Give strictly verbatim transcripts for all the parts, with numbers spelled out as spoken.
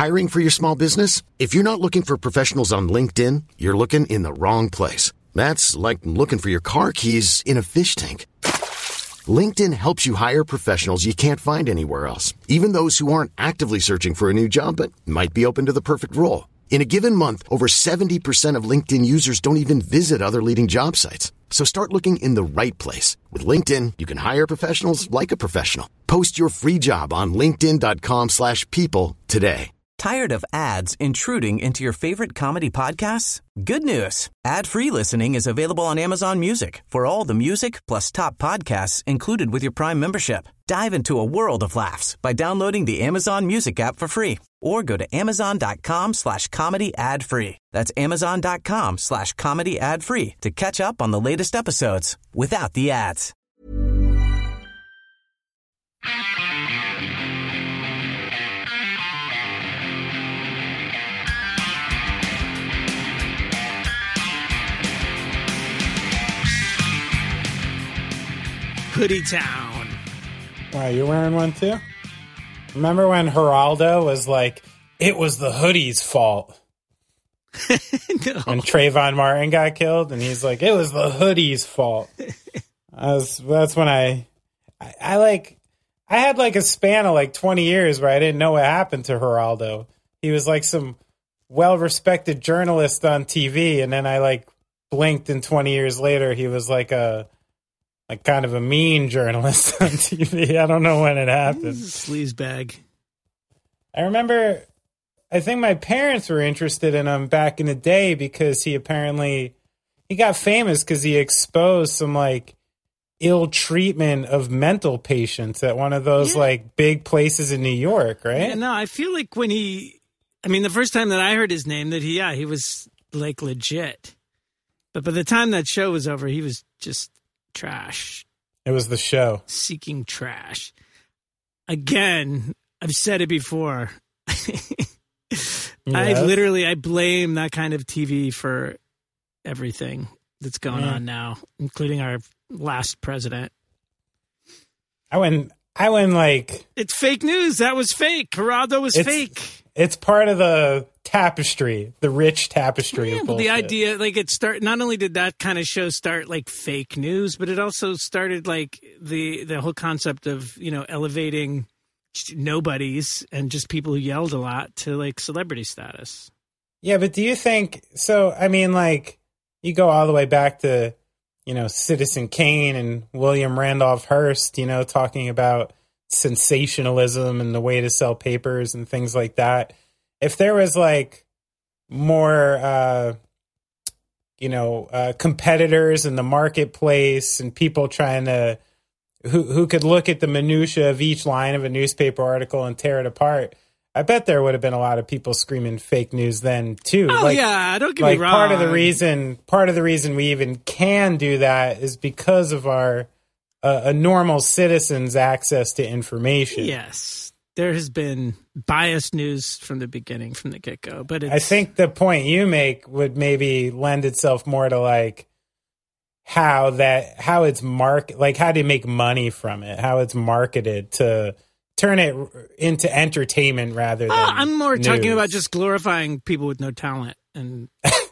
Hiring for your small business? If you're not looking for professionals on LinkedIn, you're looking in the wrong place. That's like looking for your car keys in a fish tank. LinkedIn helps you hire professionals you can't find anywhere else, even those who aren't actively searching for a new job but might be open to the perfect role. In a given month, over seventy percent of LinkedIn users don't even visit other leading job sites. So start looking in the right place. With LinkedIn, you can hire professionals like a professional. Post your free job on linkedin.com slash people today. Tired of ads intruding into your favorite comedy podcasts? Good news. Ad-free listening is available on Amazon Music for all the music plus top podcasts included with your Prime membership. Dive into a world of laughs by downloading the Amazon Music app for free or go to amazon.com slash comedy ad free. That's amazon.com slash comedy ad free to catch up on the latest episodes without the ads. Hoodie Town. Wow, you're wearing one too? Remember when Geraldo was like, it was the hoodie's fault? No. When Trayvon Martin got killed, and he's like, it was the hoodie's fault. I was, that's when I, I, I like, I had like a span of like twenty years where I didn't know what happened to Geraldo. He was like some well-respected journalist on T V, and then I like blinked, and twenty years later, he was like a, like kind of a mean journalist on T V. I don't know when it happened. Sleaze bag. I remember, I think my parents were interested in him back in the day because he apparently, he got famous because he exposed some like ill treatment of mental patients at one of those yeah. like big places in New York, right? Yeah, no, I feel like when he, I mean, the first time that I heard his name, that he, yeah, he was like legit. But by the time that show was over, he was just trash. It was the show. Seeking trash. Again, I've said it before. Yes. I literally, I blame that kind of T V for everything that's going yeah. on now, including our last president. I went, I went like... It's fake news. That was fake. Geraldo was it's, fake. It's part of the tapestry, the rich tapestry. Yeah, of but the bullshit. idea, like it start. Not only did that kind of show start like fake news, but it also started like the the whole concept of, you know, elevating nobodies and just people who yelled a lot to like celebrity status. Yeah, but do you think so? I mean, like you go all the way back to, you know, Citizen Kane and William Randolph Hearst, you know, talking about sensationalism and the way to sell papers and things like that. If there was like more, uh, you know, uh, competitors in the marketplace and people trying to, who who could look at the minutia of each line of a newspaper article and tear it apart, I bet there would have been a lot of people screaming fake news then too. Oh like, yeah, don't get like me wrong. Part of the reason, part of the reason we even can do that is because of our uh, a normal citizen's access to information. Yes, there has been biased news from the beginning, from the get go. But it's, I think the point you make would maybe lend itself more to like how that how it's mark like how to make money from it, how it's marketed to turn it into entertainment rather than. Uh, I'm more news. talking about just glorifying people with no talent, and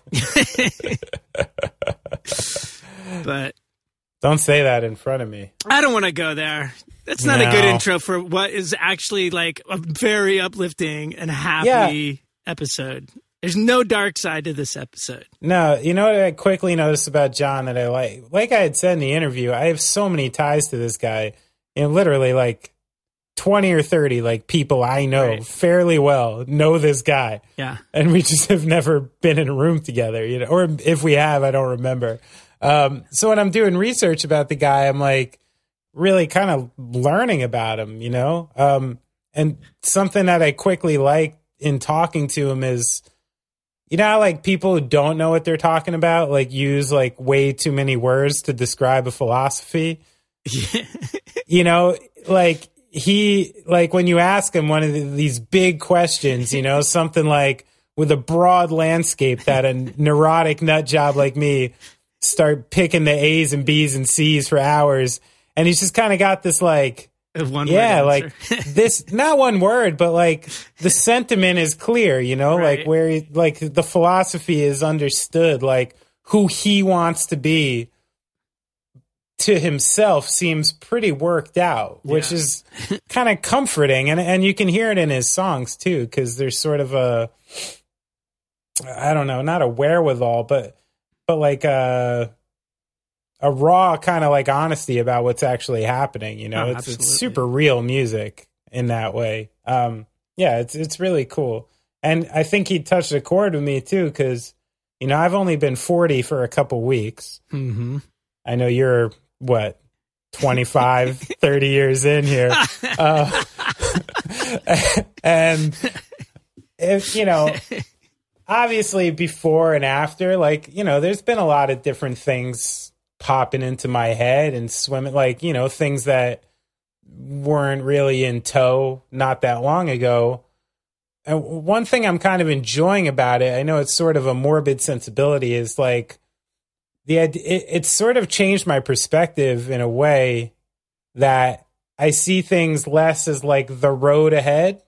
but don't say that in front of me. I don't want to go there. That's not No. a good intro for what is actually like a very uplifting and happy Yeah. episode. There's no dark side to this episode. No, you know what I quickly noticed about John that I like? Like I had said in the interview, I have so many ties to this guy. You know, literally like twenty or thirty like people I know Right. fairly well know this guy. Yeah. And we just have never been in a room together, you know, or if we have, I don't remember. Um, so when I'm doing research about the guy, I'm like really kind of learning about him, you know? Um, and something that I quickly like in talking to him is, you know, how, like people who don't know what they're talking about, like use like way too many words to describe a philosophy. Yeah. You know, like he, like when you ask him one of the, these big questions, you know, something like with a broad landscape that a neurotic nut job like me start picking the A's and B's and C's for hours. And he's just kind of got this like One yeah, word like this, not one word, but like the sentiment is clear, you know, Right. like where, he, like the philosophy is understood, like who he wants to be to himself seems pretty worked out, which Yeah. is kind of comforting. And, and you can hear it in his songs too, because there's sort of a, I don't know, not a wherewithal, but, but like a, a raw kind of like honesty about what's actually happening. You know, Oh, it's, it's absolutely. super real music in that way. Um, yeah, it's, it's really cool. And I think he touched a chord with me too, because, you know, I've only been forty for a couple weeks. Mm-hmm. I know you're what, twenty-five, thirty years in here. Uh, and if, you know, obviously before and after, like, you know, there's been a lot of different things popping into my head and swimming, like, you know, things that weren't really in tow not that long ago. And one thing I'm kind of enjoying about it, I know it's sort of a morbid sensibility, is like the it, it's sort of changed my perspective in a way that I see things less as like the road ahead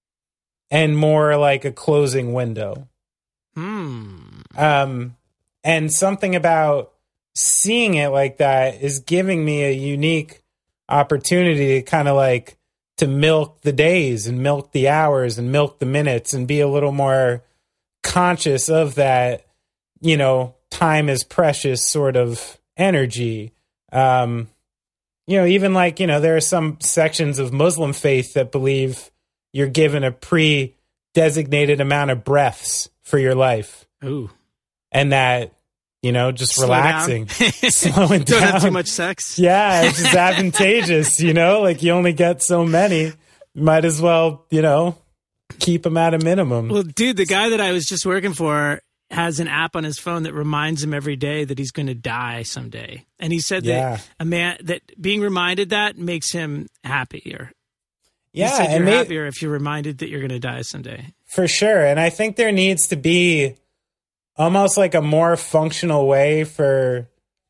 and more like a closing window. Hmm. Um, and something about seeing it like that is giving me a unique opportunity to kind of like to milk the days and milk the hours and milk the minutes and be a little more conscious of that, you know, time is precious sort of energy. Um, you know, even like, you know, there are some sections of Muslim faith that believe you're given a pre-designated amount of breaths for your life. Ooh. And that, you know, just Slow relaxing, down. slowing Don't down. have too much sex. Yeah, it's just advantageous, you know, like you only get so many. Might as well, you know, keep them at a minimum. Well, dude, the guy that I was just working for has an app on his phone that reminds him every day that he's going to die someday. And he said Yeah. that a man that being reminded that makes him happier. Yeah, he said you're and they- happier if you're reminded that you're going to die someday. For sure. And I think there needs to be almost like a more functional way for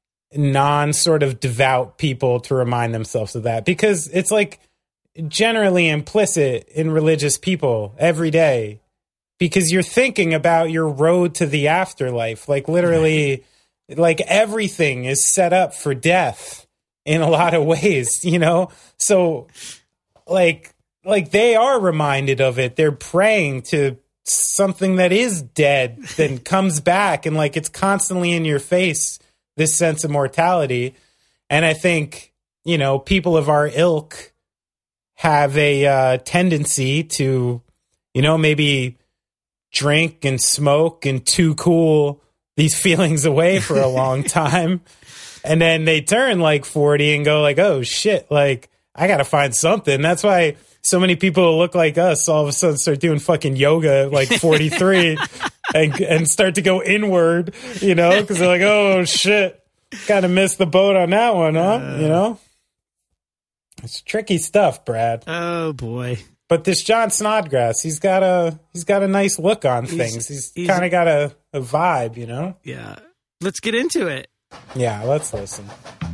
non sort of devout people to remind themselves of that, because it's like generally implicit in religious people every day, because you're thinking about your road to the afterlife. Like literally, like everything is set up for death in a lot of ways, you know? So like, like they are reminded of it. They're praying to something that is dead, then comes back, and like it's constantly in your face, this sense of mortality. And I think, you know, people of our ilk have a uh, tendency to, you know, maybe drink and smoke and too cool these feelings away for a long time. And then they turn like forty and go like, oh shit, like I got to find something. That's why so many people who look like us all of a sudden start doing fucking yoga at like forty-three and and start to go inward, you know, because they're like, oh shit, kind of missed the boat on that one, huh? Uh, you know, it's tricky stuff, Brad. Oh boy. But this John Snodgrass, he's got a he's got a nice look on He's- things. He's, he's- kind of got a, a vibe, you know. Yeah. Let's get into it. Yeah, let's listen.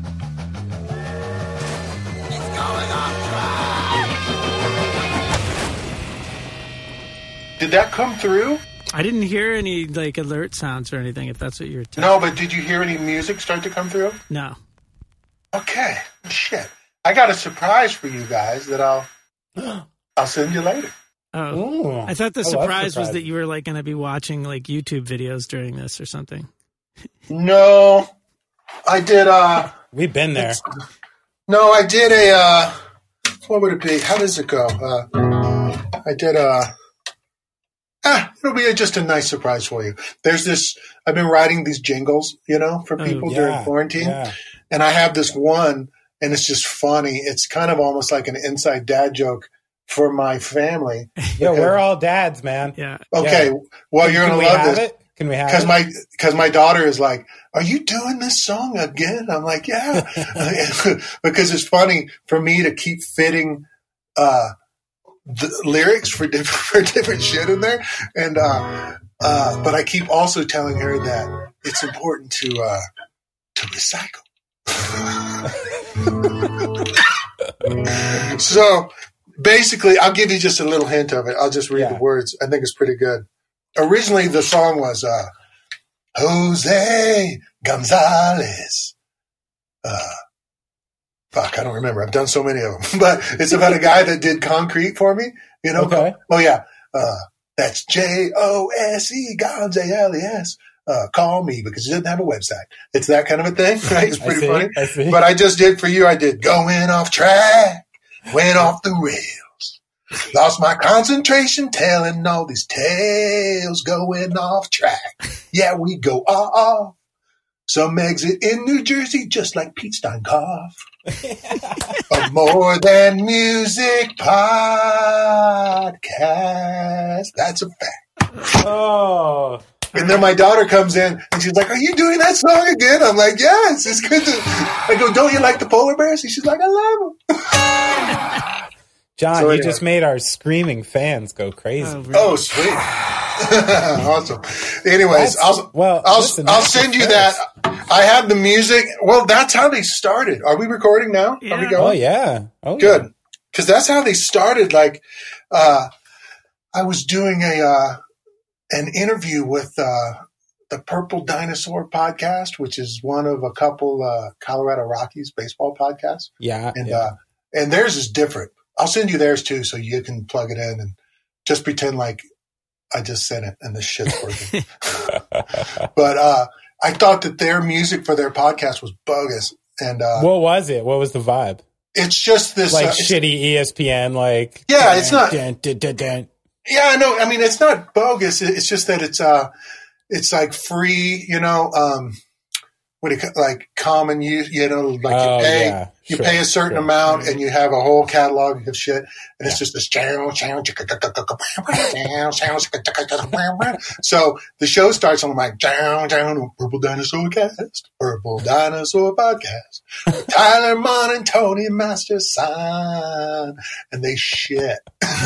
Did that come through? I didn't hear any like alert sounds or anything, if that's what you were telling. No, but did you hear any music start to come through? No. Okay. Shit. I got a surprise for you guys that I'll I'll send you later. Oh. Ooh, I thought the I love surprise was surprises. that you were like going to be watching like YouTube videos during this or something. No. I did uh We've been there. no, I did a uh what would it be? How does it go? Uh I did a Ah, it'll be a, just a nice surprise for you. There's this, I've been writing these jingles, you know, for people Oh, during yeah, quarantine. yeah. And I have this one, and it's just funny. It's kind of almost like an inside dad joke for my family. Yo, we're all dads, man. Yeah. Okay, Yeah. well, Can- you're can going we to love have this. it? Can we have Because it? my, because my daughter is like, are you doing this song again? I'm like, yeah. Because it's funny for me to keep fitting uh, the lyrics for different, for different shit in there. And, uh, uh, but I keep also telling her that it's important to, uh, to recycle. So basically, I'll give you just a little hint of it. I'll just read Yeah. the words. I think it's pretty good. Originally, the song was uh, Jose Gonzalez. Uh, fuck, I don't remember. I've done so many of them. But it's about a guy that did concrete for me. You know? Okay. Oh, yeah. Uh, that's J O S E, Gonzalez. Uh, call me because he doesn't have a website. It's that kind of a thing, right? It's pretty I see, funny. I see. But I just did for you. I did going off track, went off the rails, lost my concentration, telling all these tales, going off track. Yeah, we go off. Some exit in New Jersey, just like Pete Steinkoff. A More Than Music podcast. That's a fact. Oh. And then my daughter comes in and she's like, are you doing that song again? I'm like, yes, it's good to. I go, don't you like the polar bears? And she's like, I love them. John, So you anyway. just made our screaming fans go crazy. Oh, really? Oh, sweet. Awesome. Anyways, That's- I'll, well, I'll, listen, I'll that's send the you first. that. I have the music. Well, that's how they started. Are we recording now? Are we Yeah. going? Oh, yeah. Oh, Good. yeah. Because that's how they started. Like, uh, I was doing a uh, an interview with uh, the Purple Dinosaur podcast, which is one of a couple uh, Colorado Rockies baseball podcasts. Yeah. And yeah. uh, and theirs is different. I'll send you theirs too, so you can plug it in and just pretend like I just sent it and this shit's working. But uh, I thought that their music for their podcast was bogus, and uh, What was it? What was the vibe? it's just this Like uh, it's- shitty E S P N, like Yeah, it's not- Dun, dun, dun, dun. Yeah, no, I mean it's not bogus. It- It's just that it's uh, it's like free, you know. Um, what do you ca- like common use? You know, like Oh, you pay, yeah, you sure, pay a certain sure. amount, and you have a whole catalog of shit, and it's just this channel, channel, so the show starts on like down, down, Purple Dinosaur Cast, Purple Dinosaur Podcast, Tyler Mon and Tony Master sign, and they shit.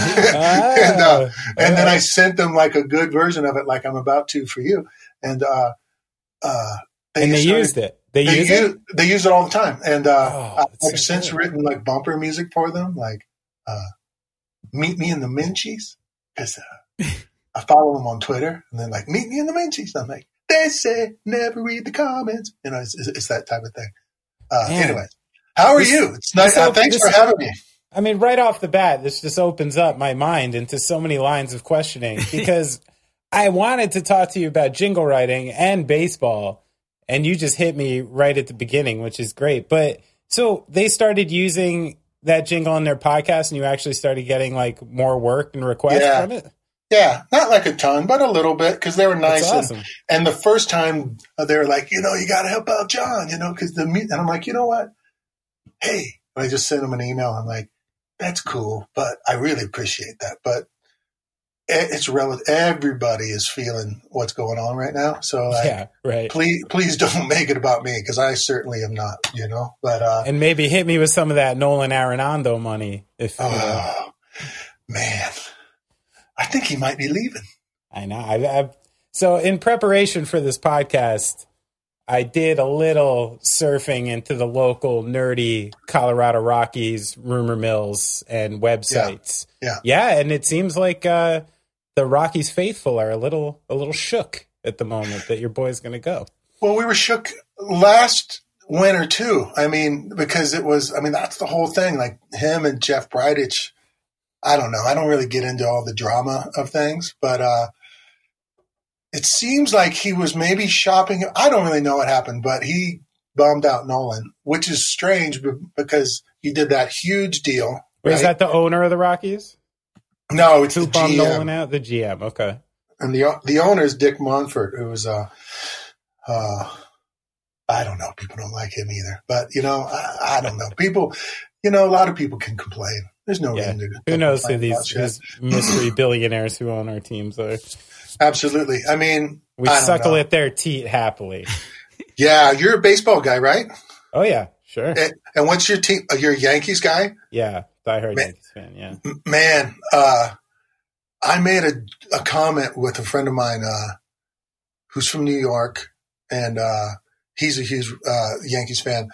and, uh, and then I sent them like a good version of it, like I'm about to for you. And, uh, uh, And they started- used it. They, They use use, it? they use it all the time. And, uh, Oh, that's I've so since good. written like bumper music for them, like, uh, Meet Me in the Minchies. Cause, uh, I follow them on Twitter and then like, meet me in the Minchies. And I'm like, they say never read the comments. You know, it's, it's, it's that type of thing. Uh, Man. anyways, how are This- you? It's nice. this Uh, op- thanks this- for having me. I mean, right off the bat, this just opens up my mind into so many lines of questioning because I wanted to talk to you about jingle writing and baseball, and you just hit me right at the beginning, which is great. But so they started using that jingle on their podcast, and you actually started getting like more work and requests Yeah. from it? Yeah, not like a ton, but a little bit because they were nice. That's and- awesome. And, the first time uh, they were like, you know, you got to help out John, you know, because the mu-. And I'm like, you know what? Hey, I just sent him an email. I'm like, that's cool, but I really appreciate that. But it- it's relative. Everybody is feeling what's going on right now. So like, Yeah, right. please, please don't make it about me because I certainly am not, you know. But uh, And maybe hit me with some of that Nolan Arenado money. If you know. oh, man, I think he might be leaving. I know. I, I, so in preparation for this podcast, I did a little surfing into the local nerdy Colorado Rockies rumor mills and websites. Yeah. Yeah, and it seems like uh, the Rockies faithful are a little a little shook at the moment that your boy's going to go. Well, we were shook last winter too. I mean, because it was, I mean, that's the whole thing. Like him and Jeff Bridich, I don't know. I don't really get into all the drama of things, but uh, it seems like he was maybe shopping. I don't really know what happened, but he bummed out Nolan, which is strange be- because he did that huge deal. Wait, Is right? that the owner of the Rockies? No, it's Who the bummed G Nolan M. out? The G M. Okay. And the the owner is Dick Monfort, who was uh, uh, I don't know. People don't like him either, but you know, I, I don't know. People, you know, a lot of people can complain. There's no Yeah. reason to. Who to knows who complain these, about shit. these mystery billionaires who own our teams are? Absolutely. I mean, We I don't suckle know. at their teat happily. Yeah, you're a baseball guy, right? Oh, yeah. Sure. And, and what's your team? uh, You're a Yankees guy, Yeah. Diehard Man. Yankees fan. Yeah. M- man. Uh, I made a, a comment with a friend of mine uh, who's from New York, and uh, he's a huge uh, Yankees fan.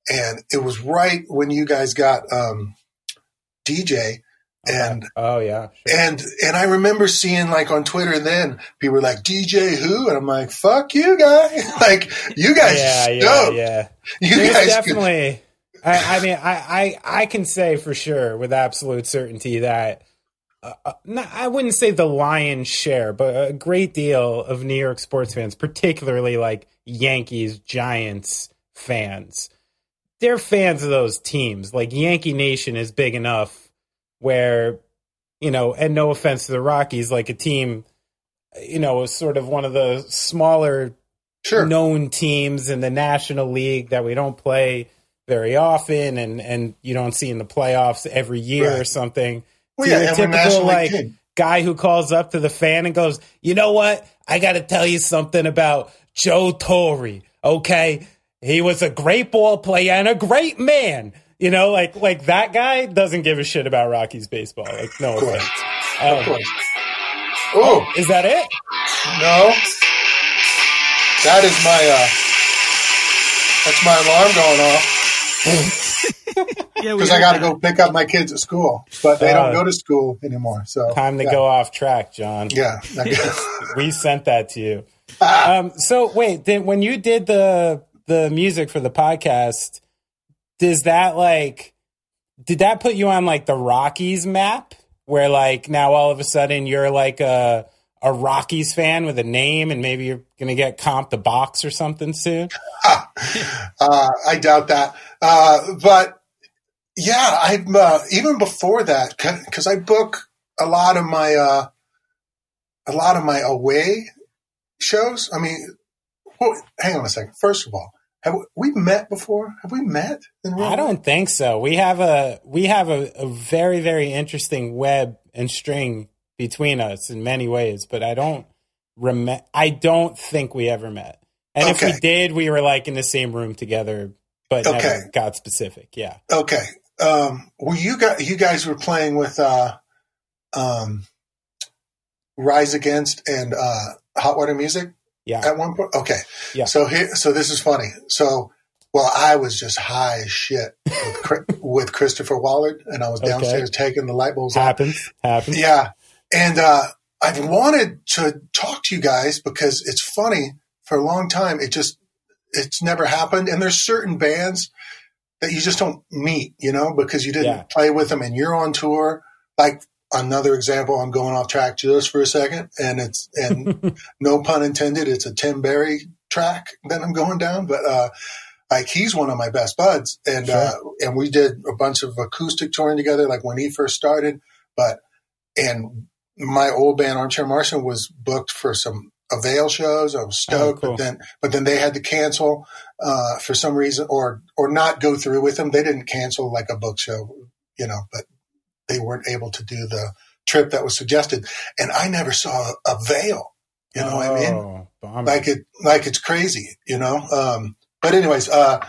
and it was right when you guys got um, D J. And oh yeah, sure. and and I remember seeing like on Twitter then people were like D J who, and I'm like fuck you guys, like you guys, yeah, yeah, dope. yeah. You There's guys definitely. I, I mean, I, I I can say for sure with absolute certainty that uh, not, I wouldn't say the lion's share, but a great deal of New York sports fans, particularly like Yankees, Giants fans, they're fans of those teams. Like Yankee Nation is big enough. Where, you know, and no offense to the Rockies, like a team, you know, is sort of one of the smaller sure. known teams in the National League that we don't play very often and, and you don't see in the playoffs every year right. or something. Well, so yeah, a typical like king. guy who calls up to the fan and goes, you know what? I got to tell you something about Joe Torre. Okay. He was a great ball player and a great man. You know, like like that guy doesn't give a shit about Rockies baseball. Like, no offense. Um, of course. Oh, is that it? No. That is my, uh, that's my alarm going off. Yeah, because I got to go pick up my kids at school, but they uh, don't go to school anymore. So time to yeah. go off track, John. Yeah. We sent that to you. um, so wait, did, when you did the the music for the podcast, does that like, did that put you on like the Rockies map where like now all of a sudden you're like a, a Rockies fan with a name and maybe you're going to get comped the box or something soon? uh, I doubt that. Uh, but yeah, I'm uh, even before that, cause I book a lot of my, uh, a lot of my away shows. I mean, well, hang on a second. First of all, have we met before? Have we met? In real I don't life? think so. We have a we have a, a very very interesting web and string between us in many ways, but I don't rem- I don't think we ever met. And okay. if we did, we were like in the same room together, but okay. never got specific. Yeah. Okay. Um, well, you got you guys were playing with uh, um, Rise Against and uh, Hot Water Music. Yeah. At one point, okay. Yeah. So here, so this is funny. So, well, I was just high as shit with, with Christopher Wallard, and I was downstairs okay. taking the light bulbs happens, out. Happens. Yeah, and uh, I've wanted to talk to you guys because it's funny. For a long time, it just it's never happened. And there's certain bands that you just don't meet, you know, because you didn't yeah. play with them, and you're on tour, like. Another example, I'm going off track just for a second, and it's and no pun intended, it's a Tim Berry track that I'm going down. But uh, like he's one of my best buds, and sure. uh, and we did a bunch of acoustic touring together, like when he first started. But and my old band Armchair Martian was booked for some Avail shows. I was stoked, oh, cool. but then but then they had to cancel uh, for some reason, or or not go through with them. They didn't cancel like a book show, you know, but. They weren't able to do the trip that was suggested, and I never saw a veil. You know oh, what I mean? Bummer. Like it, like it's crazy. You know. Um, but anyways, uh,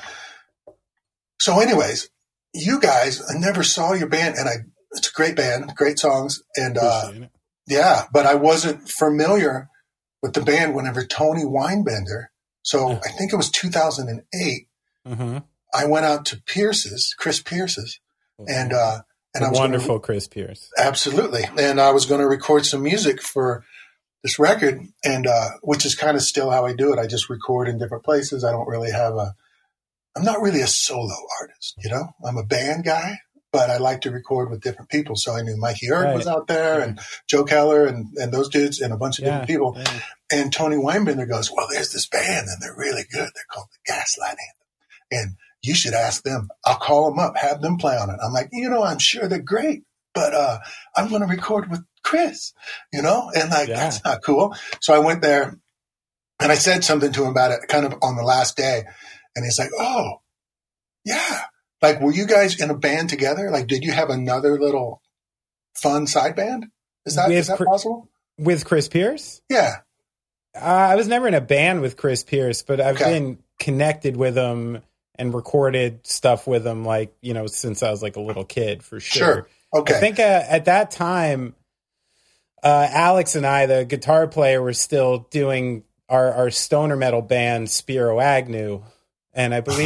so anyways, you guys, I never saw your band, and I. It's a great band, great songs, and uh, yeah, but I wasn't familiar with the band whenever Tony Weinbender. So I think it was two thousand eight. Mm-hmm. I went out to Pierce's, Chris Pierce's, and. Uh, And the I was wonderful gonna, Chris Pierce. Absolutely. And I was going to record some music for this record, and uh, which is kind of still how I do it. I just record in different places. I don't really have a – I'm not really a solo artist, you know. I'm a band guy, but I like to record with different people. So I knew Mikey Erg right. was out there right. and Joe Keller and, and those dudes and a bunch of yeah. different people. Yeah. And Tony Weinbender goes, well, there's this band, and they're really good. They're called the Gaslight Anthem. And – you should ask them. I'll call them up, have them play on it. I'm like, you know, I'm sure they're great, but uh, I'm going to record with Chris, you know? And like, yeah. that's not cool. So I went there and I said something to him about it kind of on the last day. And he's like, oh, yeah. Like, were you guys in a band together? Like, did you have another little fun side band? Is that, is that possible? With Chris Pierce? Yeah. Uh, I was never in a band with Chris Pierce, but I've okay. been connected with him and recorded stuff with him, like, you know, since I was like a little kid, for sure. Sure. Okay. I think uh, at that time, uh, Alex and I, the guitar player, were still doing our, our stoner metal band, Spiro Agnew. And I believe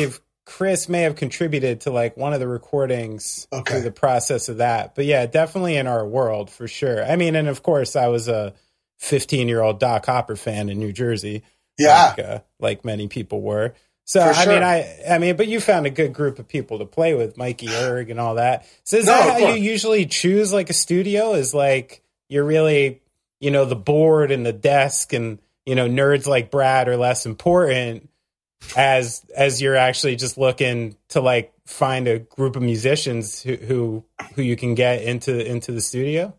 Chris may have contributed to like one of the recordings okay. through the process of that. But yeah, definitely in our world for sure. I mean, and of course I was a fifteen year old Doc Hopper fan in New Jersey. Yeah. Like, uh, like many people were. So, For I sure. mean, I, I mean, but you found a good group of people to play with, Mikey Erg and all that. So is No, that of how course. you usually choose like a studio? Is like, you're really, you know, the board and the desk and, you know, nerds like Brad are less important as, as you're actually just looking to like find a group of musicians who, who, who you can get into, into the studio?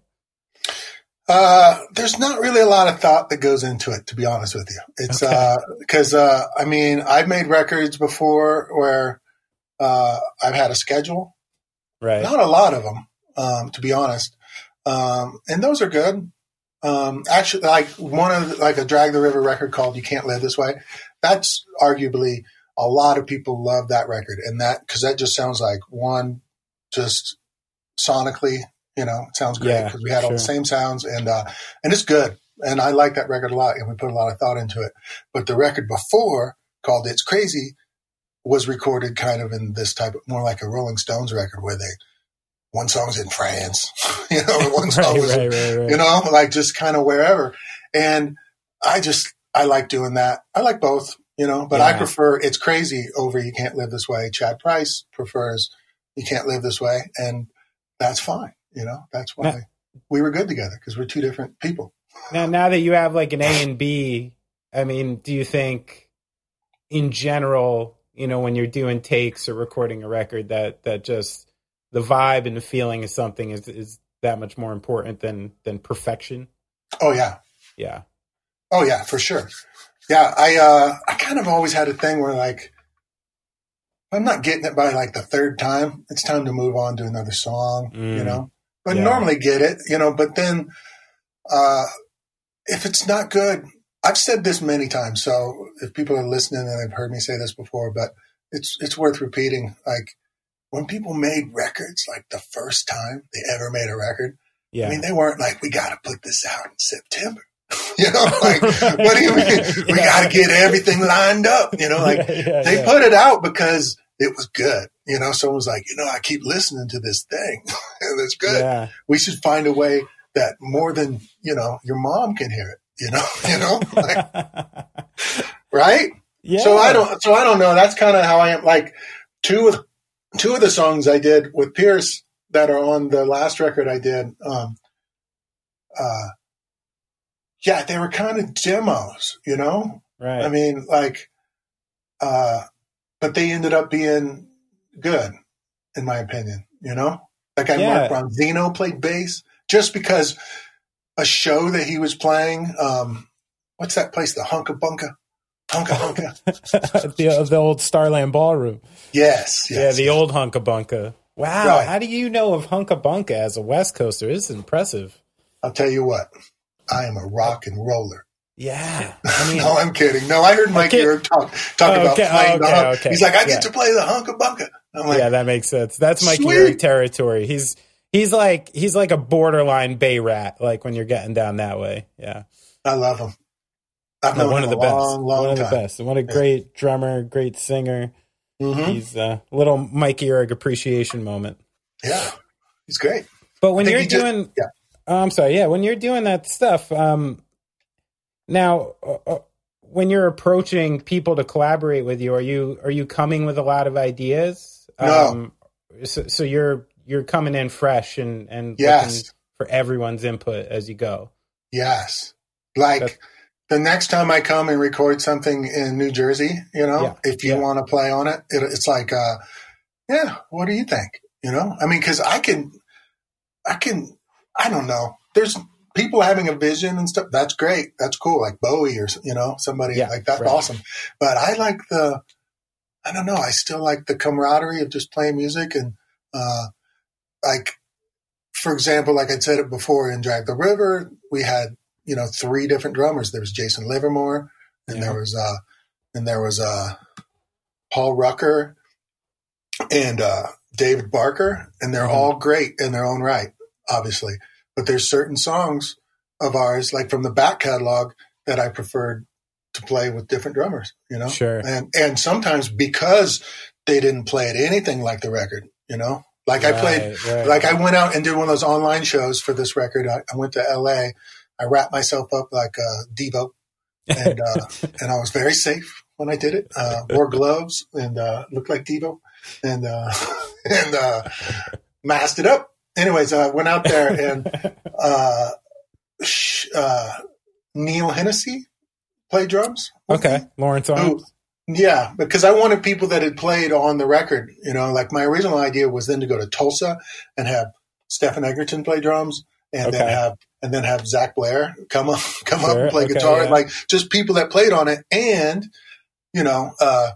Uh, there's not really a lot of thought that goes into it, to be honest with you. It's, Okay. uh, cause, uh, I mean, I've made records before where, uh, I've had a schedule, Right. not a lot of them, um, to be honest. Um, and those are good. Um, actually, like one of the, like a Drag the River record called You Can't Live This Way. That's arguably a lot of people love that record. And that, cause that just sounds like one, just sonically, you know, it sounds great Yeah, because we had all the sure. same sounds and, uh, and it's good. And I like that record a lot and we put a lot of thought into it. But the record before called It's Crazy was recorded kind of in this type of more like a Rolling Stones record where they, one song's in France, you know, and one song Right, was, right, right, right. you know, like just kind of wherever. And I just, I like doing that. I like both, you know, but I Yeah. prefer It's Crazy over You Can't Live This Way. Chad Price prefers You Can't Live This Way. And that's fine. You know, that's why Now- we were good together because we're two different people. Now, now that you have like an A and B, I mean, do you think in general, you know, when you're doing takes or recording a record that, that just the vibe and the feeling of something is, is that much more important than, than perfection? Oh, yeah. Yeah. Oh, yeah, for sure. Yeah. I, uh, I kind of always had a thing where like, I'm not getting it by like the third time. It's time to move on to another song, Mm. you know, but Yeah. normally get it, you know, but then, uh, if it's not good, I've said this many times. So if people are listening and they've heard me say this before, but it's, it's worth repeating. Like when people made records, like the first time they ever made a record, Yeah. I mean, they weren't like, we got to put this out in September. You know, like, what do you mean? We got to get everything lined up. You know, like Yeah, yeah, they yeah. put it out because it was good. You know, someone was like, you know, I keep listening to this thing and it's good. Yeah. We should find a way that more than, you know, your mom can hear it, you know, you know, like, right? Yeah. So I don't, so I don't know. That's kind of how I am. Like two of, two of the songs I did with Pierce that are on the last record I did, um, uh, yeah, they were kind of demos, you know? Right. I mean, like, uh, but they ended up being good, in my opinion, you know? That guy Yeah. Mark Bronzino played bass just because a show that he was playing, um, what's that place? The Hunka Bunka? Hunka Hunka? the, the old Starland Ballroom. Yes, yes. Yeah, the old Hunka Bunka. Wow. Right. How do you know of Hunka Bunka as a West Coaster? This is impressive. I'll tell you what, I am a rock and roller. Yeah. I mean, No, I'm kidding. No, I heard Mike Okay. Erg talk, talk Oh, about okay, playing the okay, hunk. okay. He's like, I get Yeah. to play the Hunka Bunka. I'm like, yeah, that makes sense. That's Mikey Sweet. Erg territory. He's he's like he's like a borderline Bay Rat, like when you're getting down that way. Yeah. I love him. I've No, known one him of the a best. long, long one of time. the best. What a great drummer, great singer. Mhm. He's a little Mikey Erg appreciation moment. Yeah, he's great. But when I think you're he just- doing, yeah. oh, I'm sorry, yeah, when you're doing that stuff, um, now uh, uh, when you're approaching people to collaborate with you, are you are you coming with a lot of ideas? No. Um, so, so you're you're coming in fresh and and Yes. looking for everyone's input as you go. Yes. Like That's- the next time I come and record something in New Jersey, you know, Yeah. if you Yeah. want to play on it, it, it's like, uh, yeah, what do you think? You know, I mean, cause I can, I can, I don't know. There's people having a vision and stuff. That's great. That's cool. Like Bowie or, you know, somebody Yeah, like that's right. awesome. But I like the, I don't know. I still like the camaraderie of just playing music and, uh, like, for example, like I said it before in Drag the River, we had, you know, three different drummers. There was Jason Livermore and Yeah. there was, uh, and there was, uh, Paul Rucker and, uh, David Barker, and they're Mhm. all great in their own right, obviously. But there's certain songs of ours, like from the back catalog, that I preferred to play with different drummers, you know? Sure. And, and sometimes because they didn't play it anything like the record, you know? Like I Right, played, right. like I went out and did one of those online shows for this record. I, I went to L A. I wrapped myself up like a Devo, and uh, and I was very safe when I did it. Uh, wore gloves and uh, looked like Devo, and uh, and uh, masked it up. Anyways, I went out there and uh, sh- uh, Neil Hennessy played drums. Okay, Lawrence Arms. Who, Yeah, because I wanted people that had played on the record. You know, like my original idea was then to go to Tulsa and have Stephen Egerton play drums, and Okay. then have and then have Zach Blair come up, come up Sure, and play okay, guitar, yeah. like just people that played on it. And you know, uh,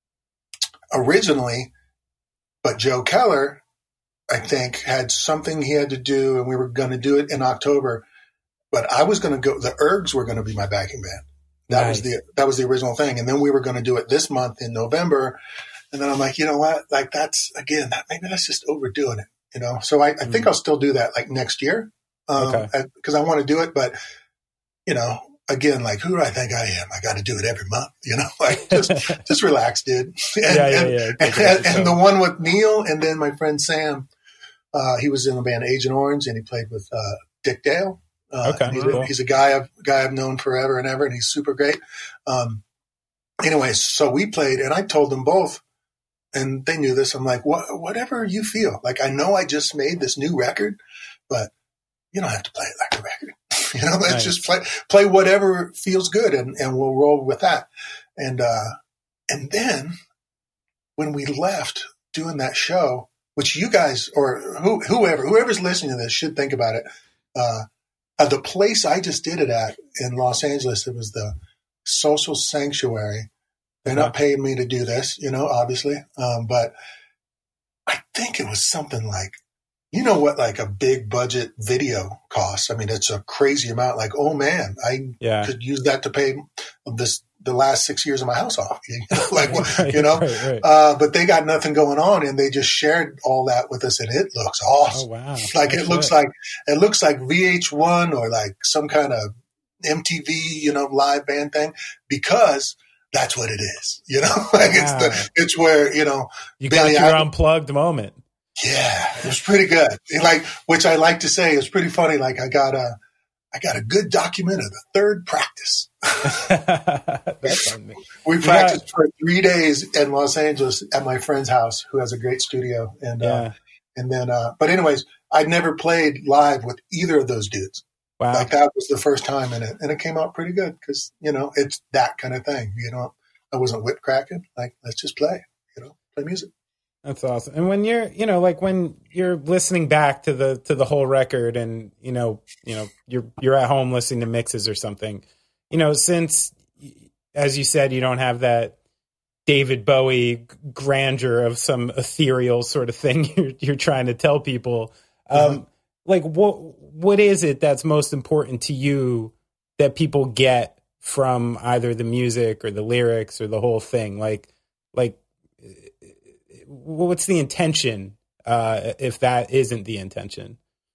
originally, but Joe Keller, I think, had something he had to do, and we were going to do it in October. But I was going to go. The Ergs were going to be my backing band. That Nice. was the that was the original thing, and then we were going to do it this month in November, and then I'm like, you know what, like that's again, that, maybe that's just overdoing it, you know. So I, I think Mm. I'll still do that like next year, um, Okay. because I want to do it, but you know, again, like who do I think I am? I got to do it every month, you know, like just just relax, dude. And, Yeah, yeah, and, yeah. and, and, and the one with Neil, and then my friend Sam, uh, he was in the band Agent Orange, and he played with uh, Dick Dale. Uh, Okay, and he's, cool. a, he's a guy I've guy I've known forever and ever, and he's super great. Um, anyways, so we played, and I told them both, and they knew this. I'm like, what, whatever you feel. Like, I know I just made this new record, but you don't have to play it like a record. you know, let's Nice. just play play whatever feels good, and, and we'll roll with that. And uh, and then when we left doing that show, which you guys or who, whoever whoever's listening to this should think about it. Uh, Uh, the place I just did it at in Los Angeles, it was the Social Sanctuary. They're not paying me to do this, you know, obviously. Um, but I think it was something like, you know what, like a big budget video costs. I mean, it's a crazy amount. Like, oh man, I Yeah. could use that to pay this the last six years of my house off. You know, like, Right, you know, right, right. Uh, but they got nothing going on, and they just shared all that with us, and it looks awesome. Oh wow! Like Oh, it looks shit. like it looks like V H one or like some kind of M T V, you know, live band thing, because that's what it is. You know, like it's Wow. the it's where you know you got Billy your Idol- unplugged moment. Yeah, it was pretty good. Like, which I like to say is pretty funny. Like I got a I got a good document of the third practice. That's on me. We Yeah. practiced for three days in Los Angeles at my friend's house, who has a great studio, and uh, Yeah. and then uh, but anyways, I'd never played live with either of those dudes. Wow. Like that was the first time in it, and it came out pretty good because you know it's that kind of thing. You know, I wasn't whip cracking. Like, let's just play. You know, play music. That's awesome. And when you're, you know, like when you're listening back to the to the whole record, and you know, you know, you're you're at home listening to mixes or something, you know, since as you said, you don't have that David Bowie grandeur of some ethereal sort of thing you're you're trying to tell people. Um, Mhm. Like what what is it that's most important to you that people get from either the music or the lyrics or the whole thing? Like like. What's the intention, uh, if that isn't the intention?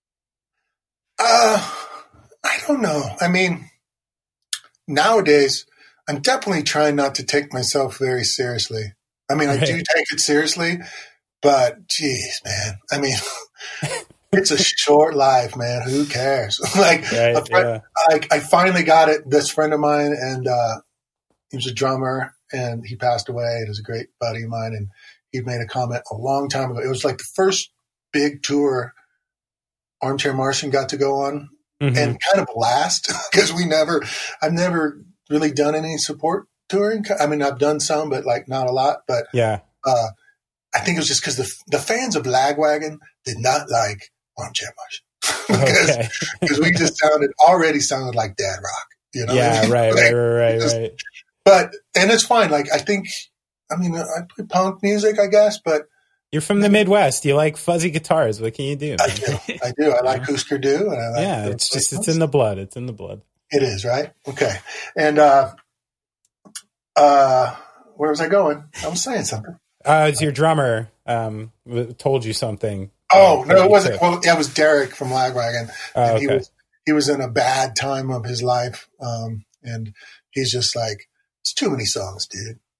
Uh, I don't know. I mean, nowadays, I'm definitely trying not to take myself very seriously. I mean, I do Right. take it seriously, but geez, man. I mean, it's a short life, man. Who cares? like, Right, a friend, I, I finally got it. This friend of mine, and uh, he was a drummer, and he passed away. It was a great buddy of mine, and he made a comment a long time ago. It was like the first big tour Armchair Martian got to go on, Mhm. and kind of last because we never, I've never really done any support touring. I mean, I've done some, but like not a lot. But Yeah. uh, I think it was just because the the fans of Lagwagon did not like Armchair Martian because Okay. because we just sounded already sounded like dad rock. You know? what I Yeah. mean? Right. Like, Right. Right. Right. just- Right. But and it's fine. Like I think, I mean, I play punk music, I guess, but You're from the Midwest. You like fuzzy guitars. What can you do? I do. I do. I like Husker Du, and I like Yeah. the- It's just it's in the blood. It's in the blood. It is, right? Okay. And uh, uh, where was I going? I was saying something. Uh, it's your drummer. Um, w- told you something. Oh Uh, no, it wasn't. to- Well, yeah, it was Derek from Lagwagon. Oh, And he okay. was he was in a bad time of his life, um, and he's just like, it's too many songs, dude.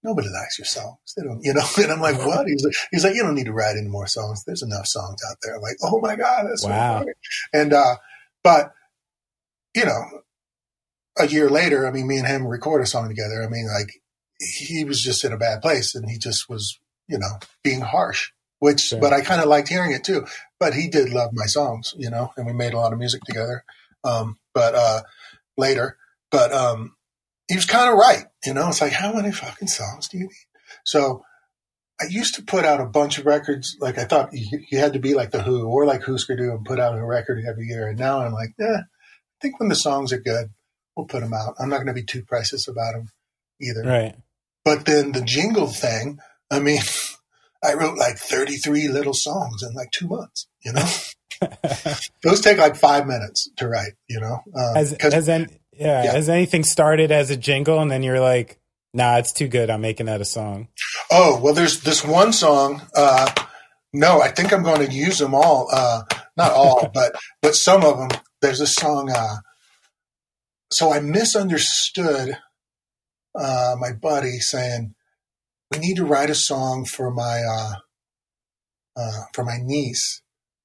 nobody likes your songs. They don't, you know. And I'm like, what? He's like, he's like, you don't need to write any more songs. There's enough songs out there. I'm like, oh my god, that's wow. so funny. And uh, but you know, a year later, I mean, me and him record a song together. I mean, like he was just in a bad place, and he just was, you know, being harsh. Which, sure. But I kind of liked hearing it too. But he did love my songs, you know, and we made a lot of music together. Um, but uh, later, but um, he was kind of right, you know. It's like, how many fucking songs do you need? So I used to put out a bunch of records. Like I thought you, you had to be like the Who or like Husker Du and put out a record every year. And now I'm like, eh, I think when the songs are good, we'll put them out. I'm not going to be too precious about them either. Right. But then the jingle thing, I mean. I wrote like thirty-three little songs in like two months, you know? Those take like five minutes to write, you know? Um, has, has, any, yeah, yeah. has anything started as a jingle and then you're like, nah, it's too good. I'm making that a song. Oh, well, there's this one song. Uh, no, I think I'm going to use them all. Uh, not all, but, but some of them. There's a song. Uh, so I misunderstood uh, my buddy saying, we need to write a song for my uh, uh, for my niece,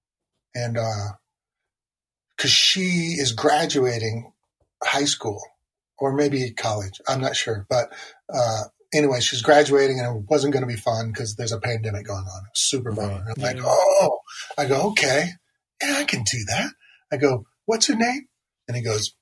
and because uh, she is graduating high school or maybe college, I'm not sure. But uh, anyway, she's graduating, and it wasn't going to be fun because there's a pandemic going on. Super bummer. Right. I'm like, oh, I go, okay, yeah, I can do that. I go, what's her name? And he goes,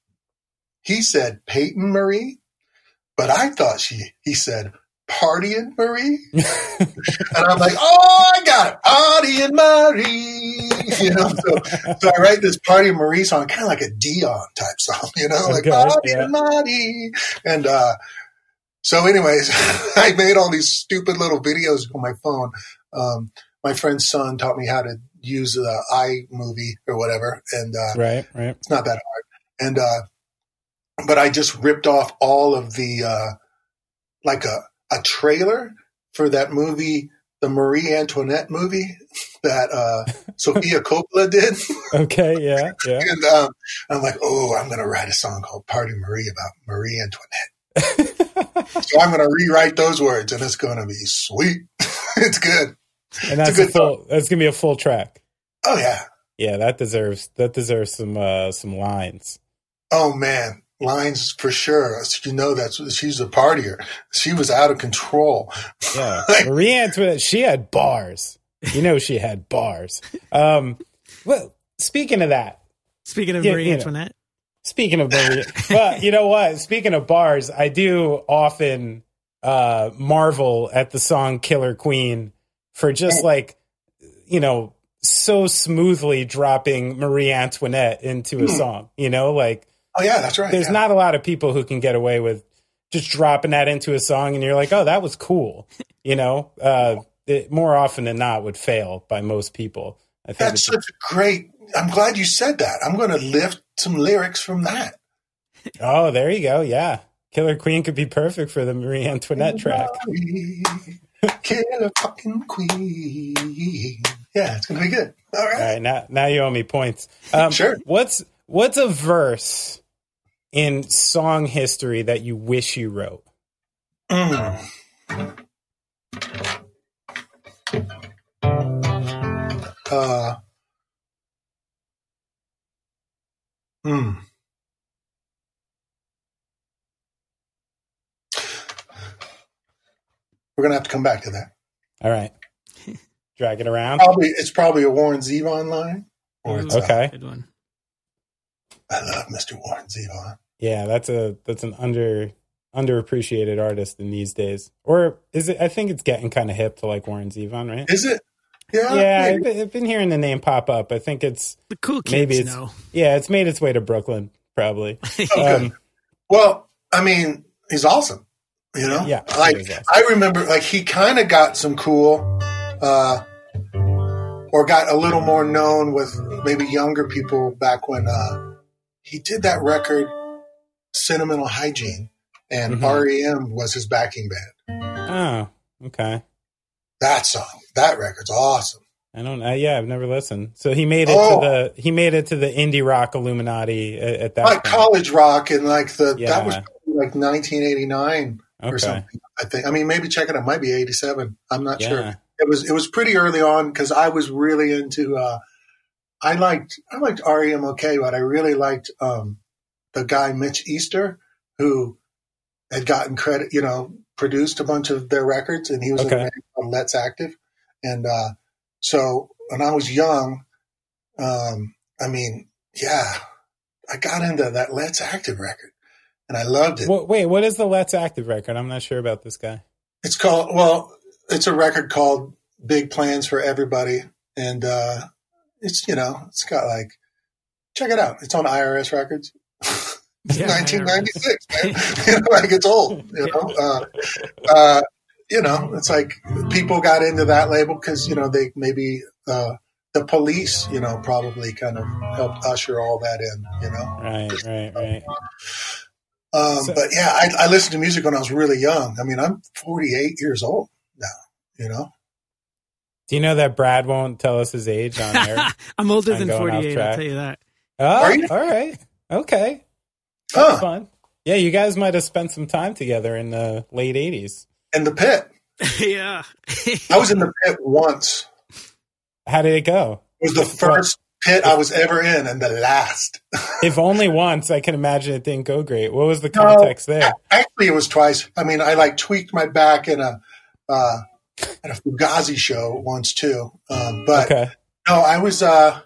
he said Peyton Marie, but I thought she he said. Partying Marie, and I'm like, oh, I got it, Partying Marie, you know. So, so I write this Partying Marie song, kind of like a Dion type song, you know, like okay, Partying yeah. Marie. And uh, so, anyways, I made all these stupid little videos on my phone. Um, my friend's son taught me how to use the iMovie or whatever, and uh, right, right, it's not that hard. And uh, but I just ripped off all of the uh, like a. a trailer for that movie, the Marie Antoinette movie that uh, Sofia Coppola did. Okay, yeah, yeah. And um, I'm like, oh, I'm going to write a song called Party Marie about Marie Antoinette. So I'm going to rewrite those words, and it's going to be sweet. It's good. And that's it's a good a full. Song. That's going to be a full track. Oh yeah, yeah. That deserves that deserves some uh, some lines. Oh man. Lines for sure. You know, that's she's a partier. She was out of control. Yeah, Marie Antoinette. She had bars. You know, she had bars. Um, well, speaking of that, speaking of you, Marie you Antoinette, know, speaking of Marie, well, you know what? Speaking of bars, I do often uh, marvel at the song "Killer Queen" for just like, you know, so smoothly dropping Marie Antoinette into a mm. song. You know, like. Oh, yeah, that's right. There's yeah. not a lot of people who can get away with just dropping that into a song and you're like, oh, that was cool. You know, uh, it more often than not would fail by most people. I think that's such a great, I'm glad you said that. I'm going to lift some lyrics from that. Oh, there you go. Yeah. Killer Queen could be perfect for the Marie Antoinette track. Killer fucking Queen. Yeah, it's going to be good. All right. All right. Now, now you owe me points. Um, sure. What's, What's a verse in song history that you wish you wrote? Mm. Uh, mm. We're going to have to come back to that. All right. Drag it around. Probably, it's probably a Warren Zevon line. Or it's okay. A good one. I love Mister Warren Zevon. Yeah, that's a that's an under underappreciated artist in these days. Or is it? I think it's getting kind of hip to like Warren Zevon, right? Is it? Yeah. Yeah, I've, I've been hearing the name pop up. I think it's the cool kids maybe it's, know. Yeah, it's made its way to Brooklyn, probably. Okay. Um, well, I mean, he's awesome. You know, yeah. Like awesome. I remember, like he kind of got some cool. Uh, or got a little more known with maybe younger people back when uh, he did that record, Sentimental Hygiene, and mm-hmm. R E M was his backing band. Oh, okay. That song, that record's awesome. I don't know. Yeah, I've never listened. So he made it oh. to the he made it to the indie rock Illuminati at, at that like point. College rock and like the yeah. that was like nineteen eighty-nine okay. or something. I think. I mean, maybe check it out. It might be eighty-seven. I'm not Yeah. sure. It was it was pretty early on because I was really into. Uh, I liked I liked R E M okay, but I really liked um, the guy Mitch Easter, who had gotten credit. You know, produced a bunch of their records, and he was Okay. in a band called Let's Active. And uh, so when I was young, um, I mean, yeah, I got into that Let's Active record, and I loved it. Well, wait, what is the Let's Active record? I'm not sure about this guy. It's called, well, it's a record called Big Plans for Everybody. And uh, it's, you know, it's got like, check it out. It's on I R S Records. Yeah, nineteen ninety-six, man. You know, like it's old, you know. Uh, uh, you know, it's like people got into that label because, you know, they maybe uh, the Police, you know, probably kind of helped usher all that in, you know. Right, right, right. Um, So- but yeah, I, I listened to music when I was really young. I mean, I'm forty-eight years old now, you know. Do you know that Brad won't tell us his age on air? I'm older I'm than going off forty-eight, I'll track. tell you that. Oh, Are you? all right. Okay. That's Huh. fun. Yeah, you guys might have spent some time together in the late eighties. In the pit. Yeah. I was in the pit once. How did it go? It was the first pit I was ever in and the last. If only once, I can imagine it didn't go great. What was the context there? Actually, it was twice. I mean, I like tweaked my back in a uh, at a Fugazi show once too. Um, but Okay. no, I was uh,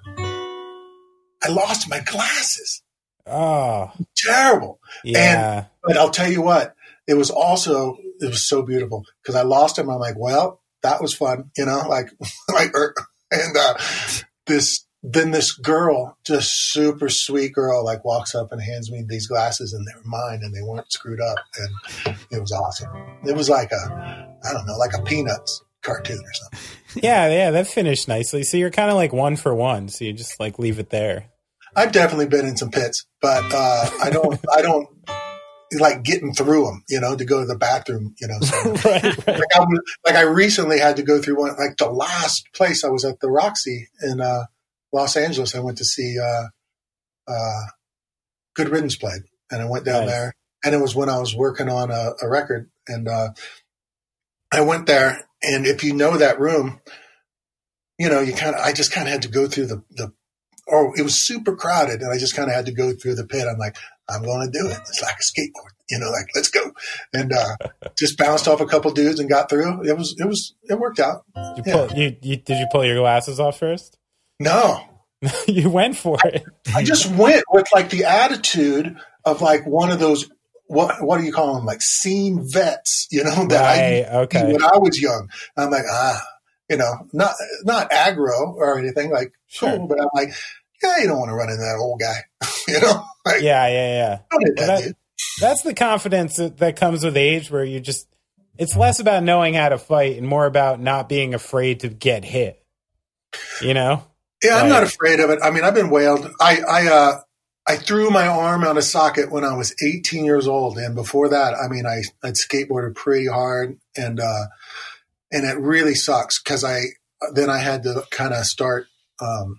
I lost my glasses. Oh, Terrible. yeah. But I'll tell you what, it was also it was so beautiful because I lost him. I'm like, well, that was fun, you know, like like er, and uh, this then this girl, just super sweet girl, like walks up and hands me these glasses, and they were mine, and they weren't screwed up, and it was awesome. It was like a I don't know, like a Peanuts cartoon or something. Yeah, yeah, that finished nicely. So you're kind of like one for one. So you just like leave it there. I've definitely been in some pits, but uh, I don't I don't like getting through them, you know, to go to the bathroom, you know. So. right, right. Like I, was, like I recently had to go through one, like the last place I was at the Roxy in uh, Los Angeles. I went to see uh, uh, Good Riddance played, and I went down Nice. there, and it was when I was working on a, a record, and uh, I went there, and if you know that room, you know, you kind of, I just kind of had to go through the, the, or it was super crowded, and I just kind of had to go through the pit. I'm like, I'm going to do it. It's like a skateboard, you know, like, let's go. And, uh, just bounced off a couple dudes and got through. It was, it was, it worked out. You Yeah. pull, you, you, did you pull your glasses off first? No, You went for it. I just went with like the attitude of like one of those, what, what do you call them? Like scene vets, you know, that I Right, used to be okay. when I was young. I'm like, ah, you know, not, not aggro or anything, like Sure. cool, but I'm like, yeah, you don't want to run into that old guy, you know? Like, Yeah, yeah, yeah. don't hit that, Well, that- dude. That's the confidence that, that comes with age, where you just, it's less about knowing how to fight and more about not being afraid to get hit. You know? Yeah, I'm Right. not afraid of it. I mean, I've been whaled. I, I, uh, I threw my arm out of socket when I was eighteen years old. And before that, I mean, I, I'd skateboarded pretty hard, and, uh, and it really sucks because I, then I had to kind of start, um,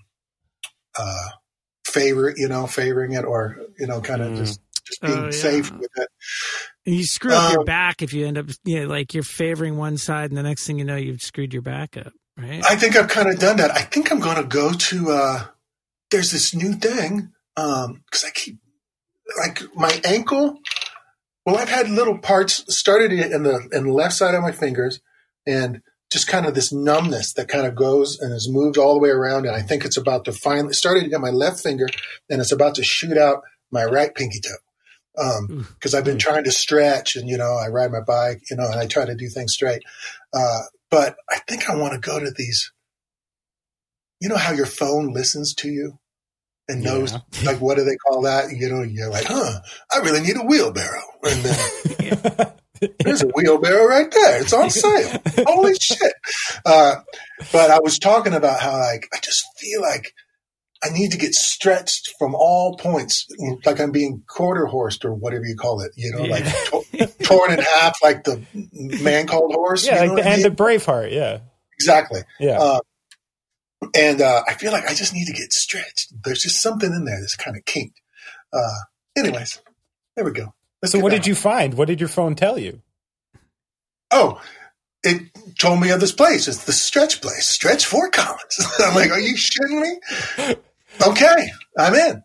uh, favor, you know, favoring it, or, you know, kind of Mm. just, just being Oh, yeah. safe with it. And you screw up your Um, back if you end up, you know, like you're favoring one side, and the next thing you know, you've screwed your back up, right? I think I've kind of done that. I think I'm going to go to, uh, there's this new thing. Um, cause I keep like my ankle. Well, I've had little parts started in the, in the left side of my fingers, and just kind of this numbness that kind of goes and is moved all the way around. And I think it's about to finally started at my left finger, and it's about to shoot out my right pinky toe. Um, cause I've been trying to stretch, and, you know, I ride my bike, you know, and I try to do things straight. Uh, but I think I want to go to these, you know how your phone listens to you and knows, Yeah. like, what do they call that? You know, you're like, huh, I really need a wheelbarrow. And then there's a wheelbarrow right there. It's on sale. Holy shit. Uh, but I was talking about how, like, I just feel like I need to get stretched from all points, like I'm being quarter horsed or whatever you call it, you know, like to- torn in half, like the Man Called Horse. Yeah, you like know the what I end mean? of Braveheart. Yeah. Exactly. Yeah. Uh, and uh, I feel like I just need to get stretched. There's just something in there that's kind of kinked. Uh, anyways, there we go. Let's So get what back. did you find? What did your phone tell you? oh, it told me of this place. It's the Stretch place, Stretch Fort Collins. I'm like, are you shitting me? Okay, I'm in.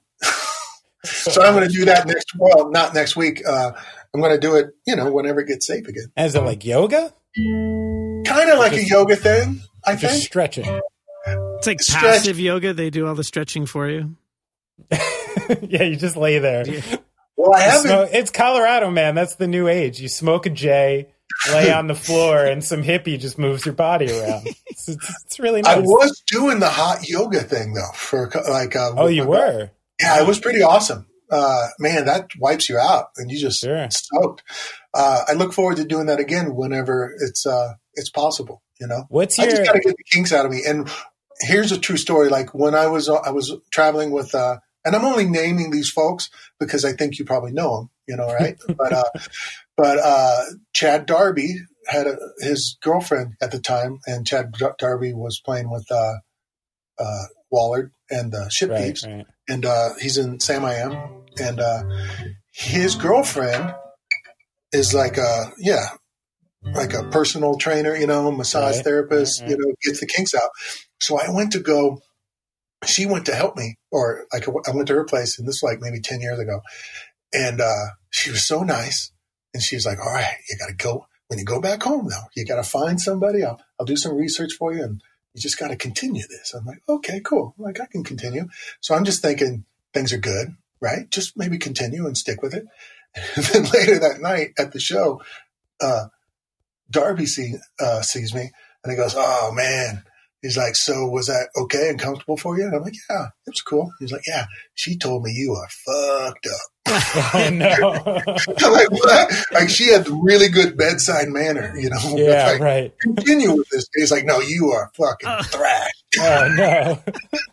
So I'm going to do that next, well, not next week. Uh, I'm going to do it, you know, whenever it gets safe again. Is it like yoga? Kind of like just, a yoga thing, I just think. Stretching. It's like Stretch. passive yoga. They do all the stretching for you. Yeah, you just lay there. Yeah. Well, I haven't. Smoke, it's Colorado, man. That's the new age. You smoke a J, lay on the floor, and some hippie just moves your body around. It's, it's, it's really nice. I was doing the hot yoga thing, though, for like. Uh, oh, you were? Brother. Yeah, it was pretty awesome. Uh, man, that wipes you out, and you just sure. soaked. Uh, I look forward to doing that again whenever it's uh, it's possible. You know, what's your? I just got to get the kinks out of me. And here's a true story. Like when I was I was traveling with, uh, and I'm only naming these folks because I think you probably know them. You know, right? but uh, but uh, Chad Darby had a, his girlfriend at the time, and Chad Darby was playing with uh, uh, Wallard and the Ship right, Thieves. Right. And uh, he's in Sam I Am, and uh, his girlfriend is like a yeah, like a personal trainer, you know, massage right, therapist, right, you know, gets the kinks out. So I went to go. She went to help me, or like I went to her place, and this was like maybe ten years ago, and uh, she was so nice, and she was like, "All right, you got to go when you go back home, though. You got to find somebody. I'll I'll do some research for you, and you just got to continue this." I'm like, okay, cool. I'm like, I can continue. So I'm just thinking things are good, right? Just maybe continue and stick with it. And then later that night at the show, uh, Darby see, uh, sees me and he goes, "Oh man." He's like, "So was that okay and comfortable for you?" And I'm like, "Yeah, it was cool." He's like, "Yeah, she told me you are fucked up." Oh no. I'm like, what? Like she had really good bedside manner, you know? Yeah, like, right. Continue with this. He's like, "No, you are fucking uh, thrashed." Oh no.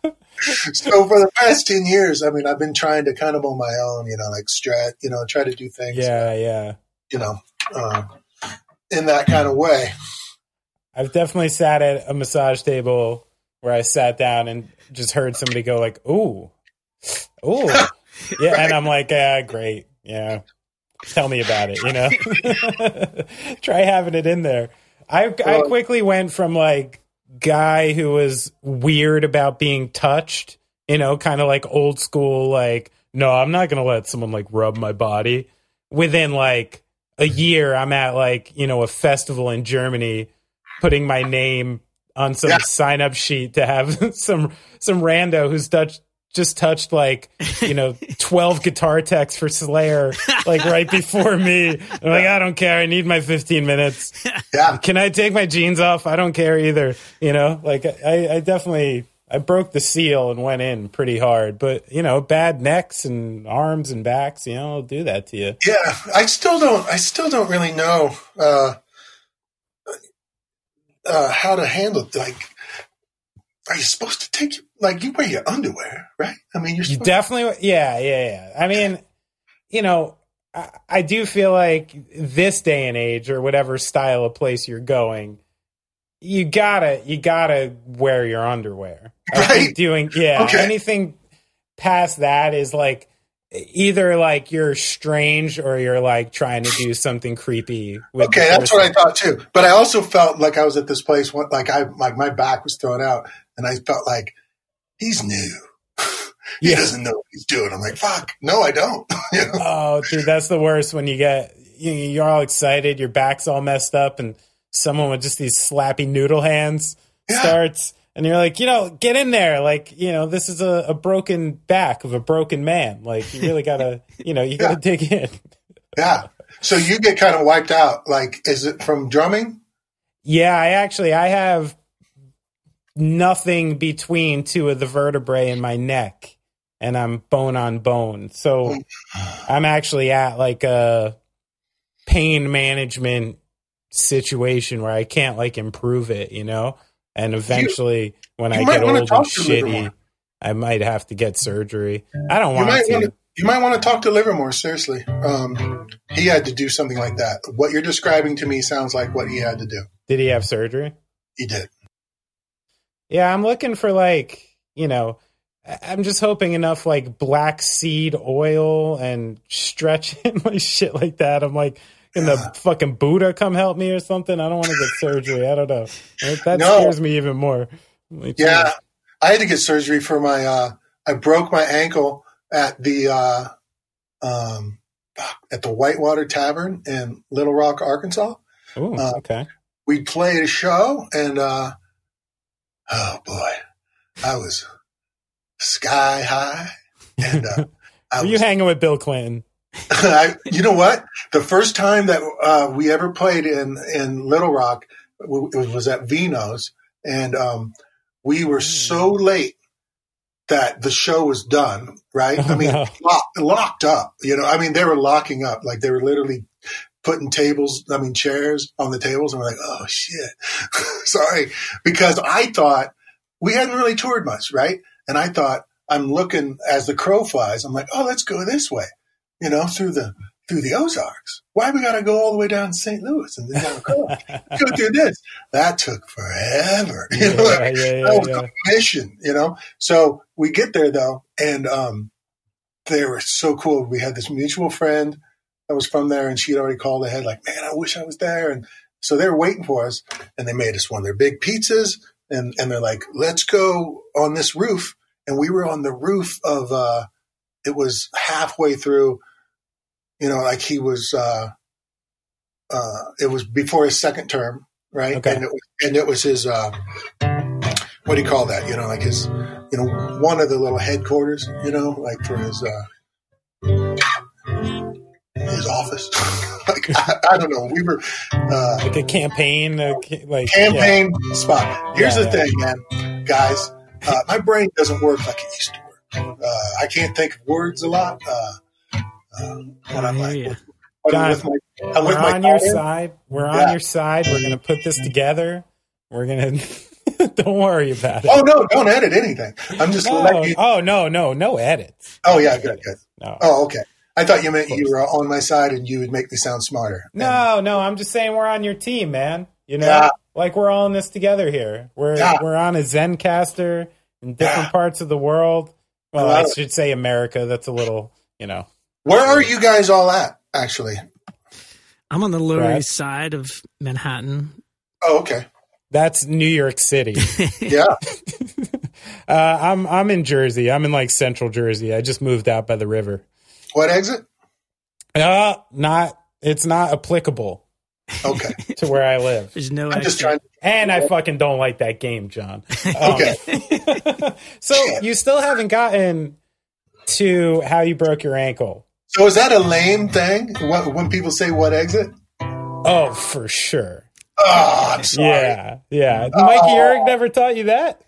So for the past ten years, I mean, I've been trying to kind of on my own, you know, like strat, you know, try to do things. Yeah, yeah. You know, uh, in that kind of way. I've definitely sat at a massage table where I sat down and just heard somebody go like, "Ooh, ooh," yeah, right. And I'm like, "Yeah, great, yeah, tell me about it." You know, try having it in there. I I quickly went from like guy who was weird about being touched, you know, kind of like old school, like, no, I'm not gonna let someone like rub my body. Within like a year, I'm at like, you know, a festival in Germany, putting my name on some yeah. sign up sheet to have some some rando who's touched just touched like, you know, twelve guitar techs for Slayer like right before me. I'm like, I don't care. I need my fifteen minutes. Yeah. Can I take my jeans off? I don't care either. You know, like I, I definitely I broke the seal and went in pretty hard. But, you know, bad necks and arms and backs, you know, will do that to you. Yeah. I still don't I still don't really know uh Uh, how to handle it. Like, are you supposed to take, like, you wear your underwear, right? I mean, you're you definitely, to- yeah, yeah, yeah. I mean, you know, I, I do feel like this day and age or whatever style of place you're going, you gotta, you gotta wear your underwear. I right? think doing, yeah, okay. anything past that is like, either like you're strange or you're like trying to do something creepy. With okay, that's what I thought too. But I also felt like I was at this place, like I like my back was thrown out, and I felt like he's new. He yeah. doesn't know what he's doing. I'm like, fuck, no, I don't. You know? Oh, dude, that's the worst when you get you, you're all excited, your back's all messed up, and someone with just these slappy noodle hands yeah. starts. And you're like, you know, get in there. Like, you know, this is a, a broken back of a broken man. Like, you really got to, you know, you got to yeah. dig in. Yeah. So you get kind of wiped out. Like, is it from drumming? Yeah, I actually, I have nothing between two of the vertebrae in my neck. And I'm bone on bone. So I'm actually at like a pain management situation where I can't like improve it, you know? And eventually, you, when I get old and shitty, I might have to get surgery. I don't want to. Wanna, you might want to talk to Livermore, seriously. Um, he had to do something like that. What you're describing to me sounds like what he had to do. Did he have surgery? He did. Yeah, I'm looking for like, you know, I'm just hoping enough like black seed oil and stretch and like shit like that. I'm like, Can the fucking Buddha come help me or something? I don't want to get surgery. I don't know. That No. scares me even more. Like, Yeah, I had to get surgery for my. Uh, I broke my ankle at the uh, um, at the Whitewater Tavern in Little Rock, Arkansas. Ooh, Uh, okay. We played a show, and uh, oh boy, I was sky high, and uh, I Were was, you hanging with Bill Clinton? I, you know what? The first time that uh, we ever played in in Little Rock, it was at Vino's, and um, we were so late that the show was done. Right? Oh, I mean, no. locked, locked up. You know, I mean, they were locking up, like they were literally putting tables, I mean, chairs on the tables, and we're like, oh shit, sorry, because I thought we hadn't really toured much, right? And I thought, I'm looking as the crow flies. I'm like, oh, let's go this way, you know, through the through the Ozarks. Why we got to go all the way down to Saint Louis and then down the go through this? That took forever. You know, Yeah, like, yeah, yeah, that was yeah. a mission, you know. So we get there though, and um, they were so cool. We had this mutual friend that was from there, and she'd already called ahead, like, man, I wish I was there. And so they were waiting for us, and they made us one of their big pizzas, and and they're like, let's go on this roof. And we were on the roof of, uh, it was halfway through, you know, like he was, uh, uh, it was before his second term, right? Okay. And it, and it was his, uh, what do you call that? You know, like his, you know, one of the little headquarters, you know, like for his, uh, his office. like, I, I don't know. We were, uh, Like a campaign, uh, ca- like campaign spot. Here's Yeah, the yeah. thing, man, guys. Uh, my brain doesn't work like it used to work. Uh, I can't think of words a lot. Uh, uh, when I'm I like, hear ya. with, when I'm with my, Yeah. I'm with We're my on your daughter. side. We're on Yeah. your side. We're gonna put this together. We're gonna. Don't worry about it. Oh no! Don't edit anything. I'm just no. letting you. Oh no, no, no edits. Oh yeah, good, good. No. Oh okay. I thought you meant you were on my side and you would make me sound smarter. No, no, I'm just saying we're on your team, man. You know, Yeah. like we're all in this together here. We're Yeah. we're on a Zencaster in different Yeah. parts of the world. Well, I I love it. should say America. That's a little, you know. Where are you guys all at? Actually. I'm on the Lower Right. East Side of Manhattan. Oh okay. That's New York City. Yeah. uh, I'm I'm in Jersey. I'm in like Central Jersey. I just moved out by the river. What exit? Uh, not it's not applicable Okay. to where I live. There's no I'm just extra. trying. And I fucking don't like that game, John. Um, Okay. so you still haven't gotten to how you broke your ankle. So is that a lame thing? What, when people say what exit? Oh, for sure. Oh, I'm sorry. Yeah, yeah. Mikey Eric never taught you that?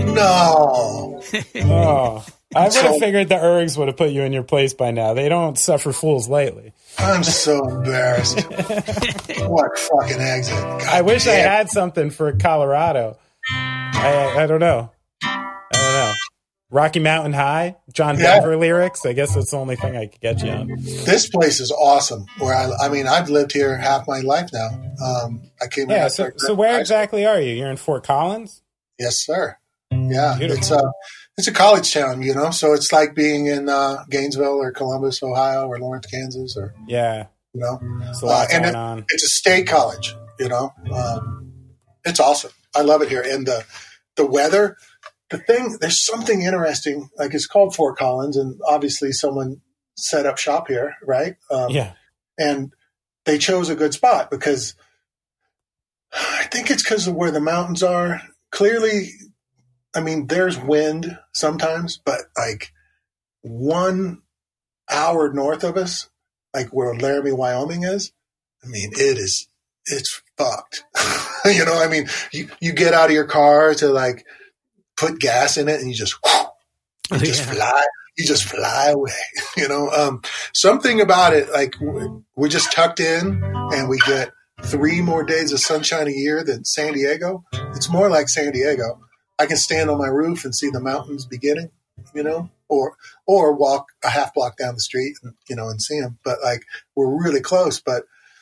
No. Oh, I would have So- figured the Ergs would have put you in your place by now. They don't suffer fools lately. I'm so embarrassed. What fucking exit? God I wish I damn. had something for Colorado. I, I don't know. I don't know. Rocky Mountain High, John Yeah. Denver lyrics. I guess that's the only thing I could get you on. This place is awesome. Where I, I mean, I've lived here half my life now. Um, I came. Yeah. here So, after- so where exactly are you? You're in Fort Collins? Yes, sir. Yeah, Beautiful. it's a it's a college town, you know. So it's like being in uh, Gainesville or Columbus, Ohio, or Lawrence, Kansas, or Yeah. you know. There's a lot Uh, and going it- on. It's a state college, you know. Um, it's awesome. I love it here, and the the weather. The thing, there's something interesting. Like it's called Fort Collins, and obviously someone set up shop here, right? Um, Yeah. and they chose a good spot because I think it's because of where the mountains are. Clearly, I mean, there's wind sometimes, but like one hour north of us, like where Laramie, Wyoming is, I mean, it is, it's fucked. you know, I mean, you, you get out of your car to like put gas in it and you just, you Oh, just yeah. fly. You just fly away, you know. Um, something about it, like we're just tucked in, and we get three more days of sunshine a year than San Diego. It's more like San Diego. I can stand on my roof and see the mountains beginning, you know, or or walk a half block down the street, and, you know, and see them. But like we're really close. But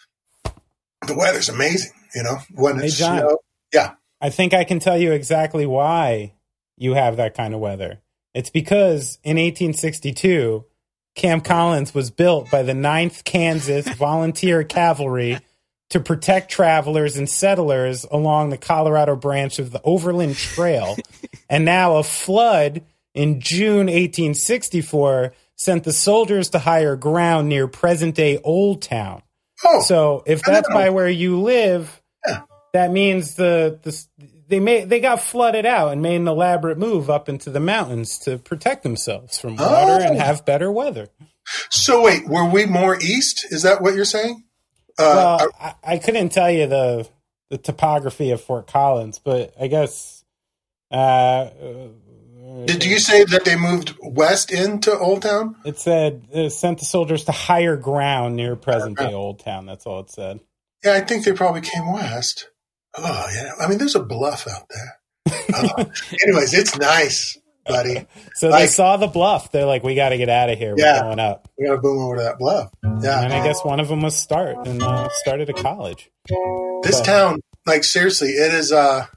the weather's amazing, you know. When Hey, it's John. snow, yeah, I think I can tell you exactly why you have that kind of weather. It's because in eighteen sixty-two, Camp Collins was built by the ninth Kansas Volunteer Cavalry to protect travelers and settlers along the Colorado branch of the Overland Trail. And now a flood in June eighteen sixty-four sent the soldiers to higher ground near present-day Old Town. Oh, so if that's by where you live, yeah. that means the, the they made they got flooded out and made an elaborate move up into the mountains to protect themselves from water oh. and have better weather. So wait, were we more east? Is that what you're saying? Uh, well, I, I, I couldn't tell you the the topography of Fort Collins, but I guess. Uh, Did you say that they moved west into Old Town? It said it sent the soldiers to higher ground near present-day Old Town. That's all it said. Yeah, I think they probably came west. Oh, yeah. I mean, there's a bluff out there. Oh. Anyways, it's nice, buddy. So like, they saw the bluff. They're like, we got to get out of here. We're yeah, going up. We got to boom over to that bluff. Yeah. And I guess one of them was Start and uh, started a college. This but, town, like, seriously, it is... Uh,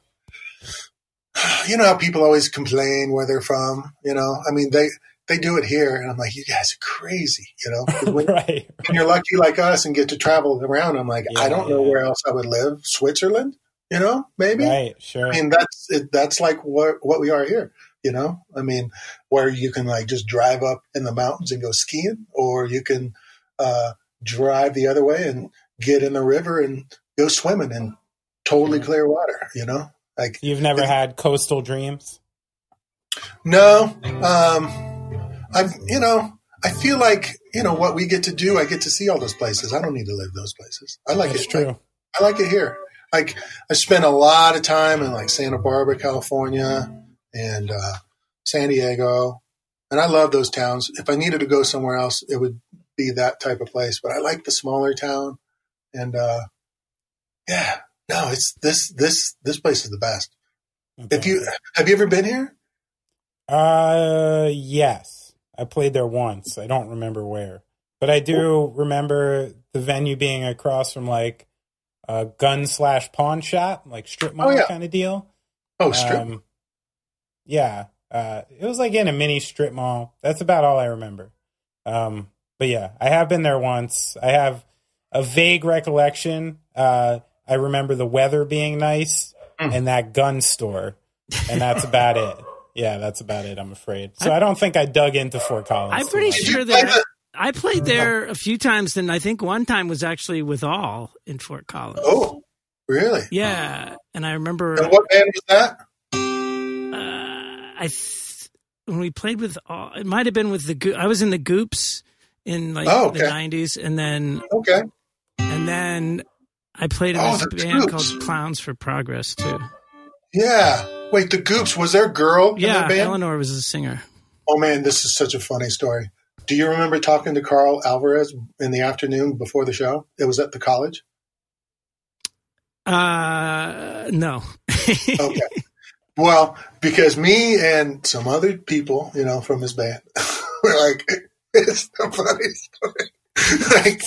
you know how people always complain where they're from, you know? I mean, they, they do it here, and I'm like, you guys are crazy, you know? When, right. when you're lucky like us and get to travel around, I'm like, yeah, I don't know yeah. where else I would live. Switzerland, you know, maybe? Right, sure. I mean, that's it, that's like what, what we are here, you know? I mean, where you can, like, just drive up in the mountains and go skiing, or you can uh, drive the other way and get in the river and go swimming in totally clear water, you know? Like, you've never had coastal dreams? No. Um, I've, you know, I feel like, you know, what we get to do, I get to see all those places. I don't need to live those places. I like That's it. true. Like, I like it here. Like, I spent a lot of time in, like, Santa Barbara, California, and uh, San Diego. And I love those towns. If I needed to go somewhere else, it would be that type of place. But I like the smaller town. And, uh, yeah. No, it's this this this place is the best. Okay. If you have you ever been here? Uh, yes, I played there once. I don't remember where, but I do remember the venue being across from like a gun slash pawn shop, like strip mall oh, yeah. kind of deal. Oh, strip. Um, yeah, uh, it was like in a mini strip mall. That's about all I remember. Um, but yeah, I have been there once. I have a vague recollection. Uh. I remember the weather being nice mm. and that gun store, and that's about it. Yeah, that's about it, I'm afraid. So I, I don't think I dug into Fort Collins. I'm pretty sure that I played there a few times, and I think one time was actually with All in Fort Collins. Oh, really? Yeah, and I remember... And what band was that? Uh, I th- when we played with All, it might have been with the... Go- I was in the Goops in like oh, okay. the nineties, and then... Okay. And then... I played in oh, this band Goops. called Clowns for Progress, too. Yeah. Wait, the Goops, was there a girl in yeah, their band? Eleanor was a singer. Oh, man, this is such a funny story. Do you remember talking to Carl Alvarez in the afternoon before the show? It was at the college? Uh, no. Okay. Well, because me and some other people, you know, from his band were like, it's the funny story. Like...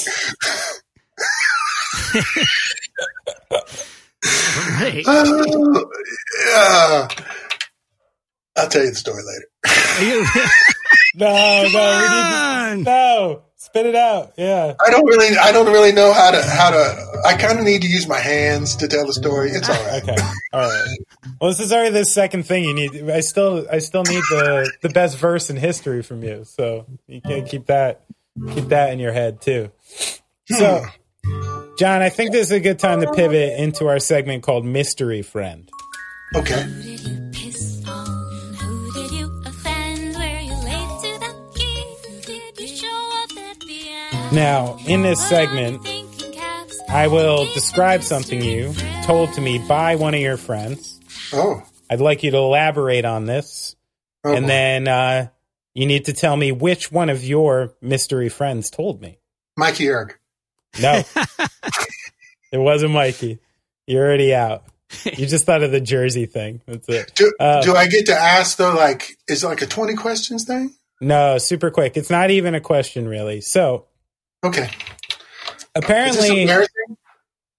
Right. Uh, yeah. I'll tell you the story later. no, no, we need to, no, spit it out. Yeah. I don't really, I don't really know how to, how to. I kind of need to use my hands to tell the story. It's all right. Okay. All right. Well, this is already the second thing you need. I still, I still need the the best verse in history from you. So you can't keep that, keep that in your head too. So. John, I think this is a good time to pivot into our segment called Mystery Friend. Okay. Who did you piss on? Who did you offend? Were you late to the gig? Did you show up at the end? Now, in this segment, I will describe something you told to me by one of your friends. Oh. I'd like you to elaborate on this. Oh. And then uh, you need to tell me which one of your mystery friends told me. Mikey Erg. No, it wasn't Mikey. You're already out. You just thought of the Jersey thing. That's it. Do, uh, do I get to ask, though, like, is it like a twenty questions thing? No, super quick. It's not even a question, really. So, okay. Apparently, is this embarrassing?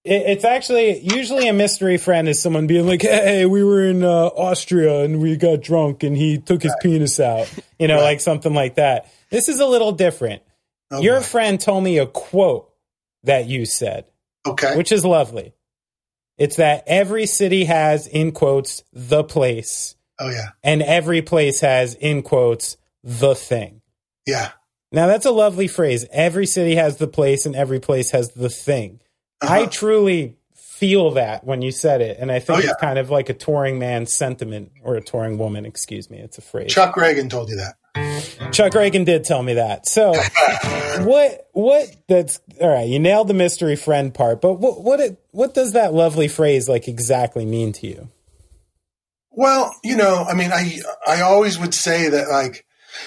It, it's actually usually a mystery friend is someone being like, "Hey, we were in uh, Austria and we got drunk and he took his right. penis out," you know, right. like something like that. This is a little different. Oh, Your boy. friend told me a quote that you said, okay, which is lovely. It's that every city has, in quotes, the place. Oh yeah, and every place has, in quotes, the thing. Yeah. Now that's a lovely phrase. Every city has the place, and every place has the thing. Uh-huh. I truly feel that when you said it, and I think oh, yeah. it's kind of like a touring man's sentiment, or a touring woman, excuse me. It's a phrase. Chuck Reagan told you that. Chuck Reagan did tell me that. So what, what, that's, all right, you nailed the mystery friend part, but what, what, it, what does that lovely phrase like exactly mean to you? Well, you know, I mean, I, I always would say that like,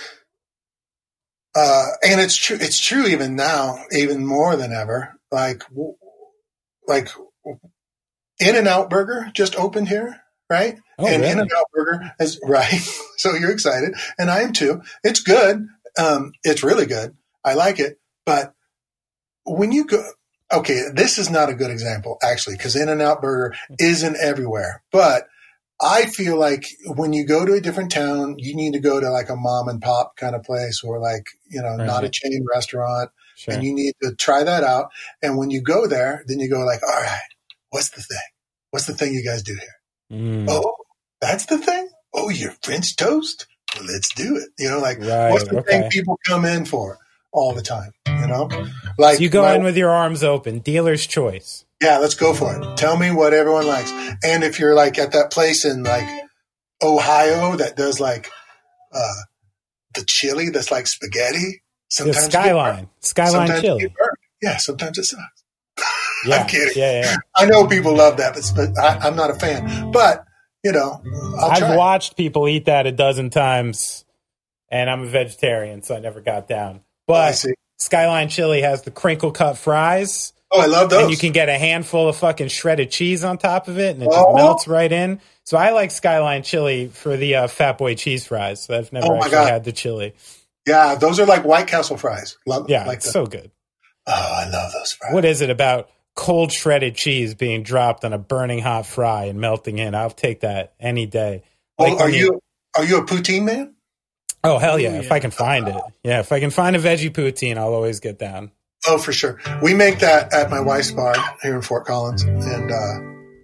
uh, and it's true, it's true even now, even more than ever, like, like In-N-Out Burger just opened here, right? Oh, and really? In-N-Out Burger is right. So you're excited, and I am too. It's good. Um, it's really good. I like it. But when you go, okay, this is not a good example actually, because In-N-Out Burger isn't everywhere. But I feel like when you go to a different town, you need to go to like a mom and pop kind of place, or like, you know, right. not a chain restaurant. Sure. And you need to try that out. And when you go there, then you go like, all right, what's the thing? What's the thing you guys do here? Mm. Oh, that's the thing? Oh, you're French toast? Well, let's do it. You know, like right, what's the okay. thing people come in for all the time? You know, like so you go my, in with your arms open, dealer's choice. Yeah, let's go for it. Tell me what everyone likes. And if you're like at that place in like Ohio that does like uh, the chili that's like spaghetti, sometimes the Skyline, Skyline sometimes chili. Yeah, sometimes it sucks. Yeah, I'm kidding. Yeah, yeah. I know people love that, but, but I, I'm not a fan. But you know, I'll I've try. watched people eat that a dozen times, and I'm a vegetarian, so I never got down. But oh, Skyline Chili has the crinkle cut fries. Oh, I love those. And you can get a handful of fucking shredded cheese on top of it, and it just oh. melts right in. So I like Skyline Chili for the uh, Fat Boy cheese fries. So I've never oh actually God. had the chili. Yeah, those are like White Castle fries. Love, yeah, like it's the, so good. Oh, I love those fries. What is it about cold shredded cheese being dropped on a burning hot fry and melting in? I'll take that any day. Like oh, are you, you are you a poutine man? Oh, hell yeah. Ooh, if yeah. I can find it. Yeah, if I can find a veggie poutine, I'll always get down. Oh, for sure. We make that at my wife's bar here in Fort Collins. And, uh,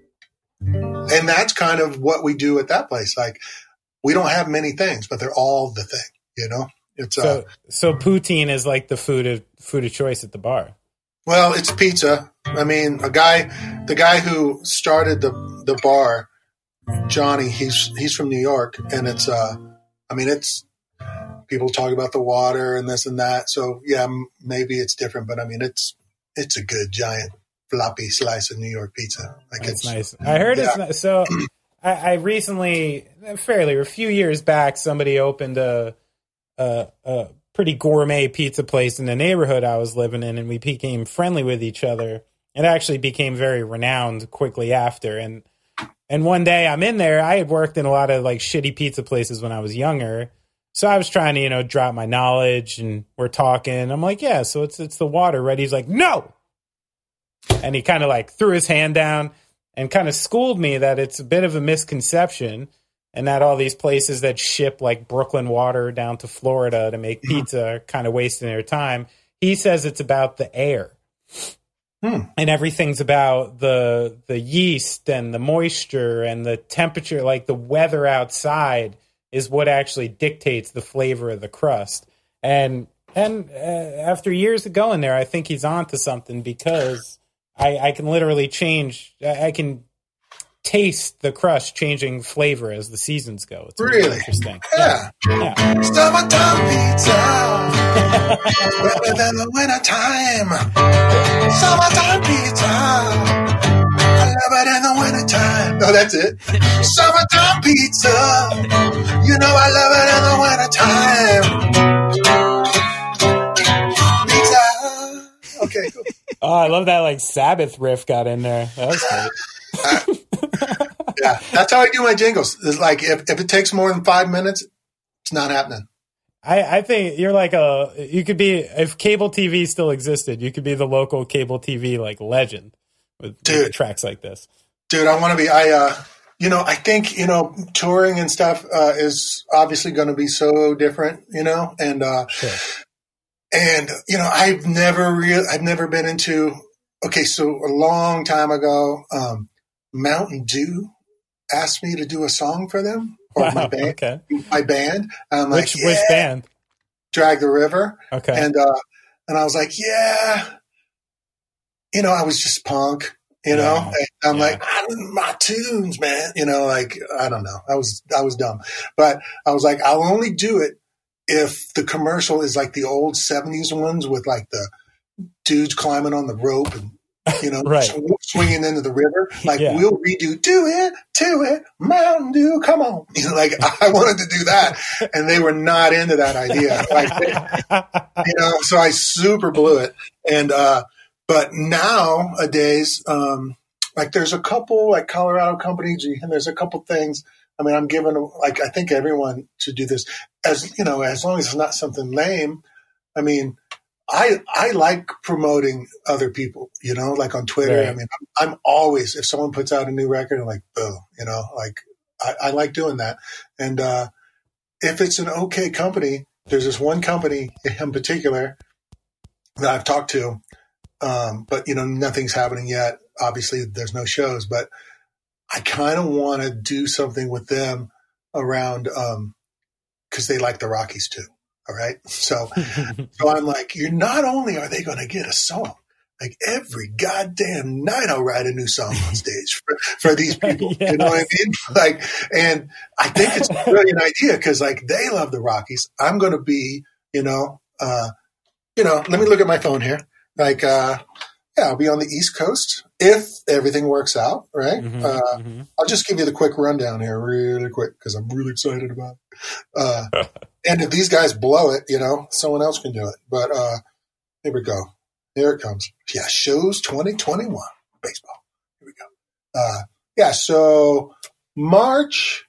and that's kind of what we do at that place. Like, we don't have many things, but they're all the thing, you know? It's so, uh, so poutine is like the food of food of choice at the bar. Well, it's pizza. I mean, a guy, the guy who started the, the bar, Johnny, he's, he's from New York, and it's, uh, I mean, it's, people talk about the water and this and that. So yeah, maybe it's different, but I mean, it's, it's a good giant floppy slice of New York pizza. Like That's it's nice. I heard yeah. it's nice. So I, I recently, fairly, a few years back, somebody opened a, a, a pretty gourmet pizza place in the neighborhood I was living in, and we became friendly with each other. It actually became very renowned quickly after. And, and one day I'm in there, I had worked in a lot of like shitty pizza places when I was younger. So I was trying to, you know, drop my knowledge, and we're talking. I'm like, yeah, so it's it's the water, right? He's like, no. And he kind of like threw his hand down and kind of schooled me that it's a bit of a misconception, and that all these places that ship like Brooklyn water down to Florida to make pizza are kind of wasting their time. He says it's about the air. Hmm. And everything's about the the yeast and the moisture and the temperature, like the weather outside is what actually dictates the flavor of the crust. And and uh, after years of going there, I think he's onto something, because I, I can literally change, I can taste the crust changing flavor as the seasons go. It's really, really interesting. Yeah. yeah. yeah. Summertime pizza. Better than the wintertime. Summertime pizza. I love it in the wintertime. No, that's it. Summertime pizza. You know I love it in the wintertime. Pizza. Okay, cool. Oh, I love that like Sabbath riff got in there. That was great. uh, yeah, that's how I do my jingles. It's like if, if it takes more than five minutes, it's not happening. I, I think you're like a, you could be, if cable T V still existed, you could be the local cable T V like legend. with, Dude. with tracks like this? Dude, I want to be, I, uh, you know, I think, you know, touring and stuff uh, is obviously going to be so different, you know, and, uh, Sure. and, you know, I've never real, I've never been into, okay, so a long time ago, um, Mountain Dew asked me to do a song for them or Wow, my band, okay. my band. And I'm Which like, which yeah, band? Drag the River. Okay. And, uh, and I was like, yeah, you know, I was just punk. You know, Yeah, and I'm yeah. like, I don't, my tunes, man. You know, like, I don't know. I was, I was dumb, but I was like, I'll only do it if the commercial is like the old seventies ones with like the dudes climbing on the rope and, you know, Right. sw- swinging into the river. Like, Yeah. we'll redo, do it, do it, Mountain Dew, come on. You know, like, I wanted to do that. And they were not into that idea. Like, you know, so I super blew it. And, uh, but nowadays, um, like there's a couple like Colorado companies and there's a couple things. I mean, I'm giving like, I think everyone should do this as, you know, as long as it's not something lame. I mean, I, I like promoting other people, you know, like on Twitter. Right. I mean, I'm, I'm always, if someone puts out a new record, I'm like, boom, you know, like I, I like doing that. And, uh, if it's an okay company, there's this one company in particular that I've talked to. Um, but you know, nothing's happening yet. Obviously there's no shows, but I kind of want to do something with them around, um, cause they like the Rockies too. All right. So, so I'm like, you're not only are they going to get a song, like every goddamn night I'll write a new song on stage for, for these people. Yes. You know what I mean? Like, and I think it's a brilliant idea because like they love the Rockies. I'm going to be, you know, uh, you know, let me look at my phone here. Like, uh, yeah, I'll be on the East Coast if everything works out, right? Mhm, uh, mhm. I'll just give you the quick rundown here really quick because I'm really excited about it. Uh, and if these guys blow it, you know, someone else can do it. But uh, here we go. Here it comes. Yeah, shows twenty twenty-one baseball. Here we go. Uh, yeah, so March,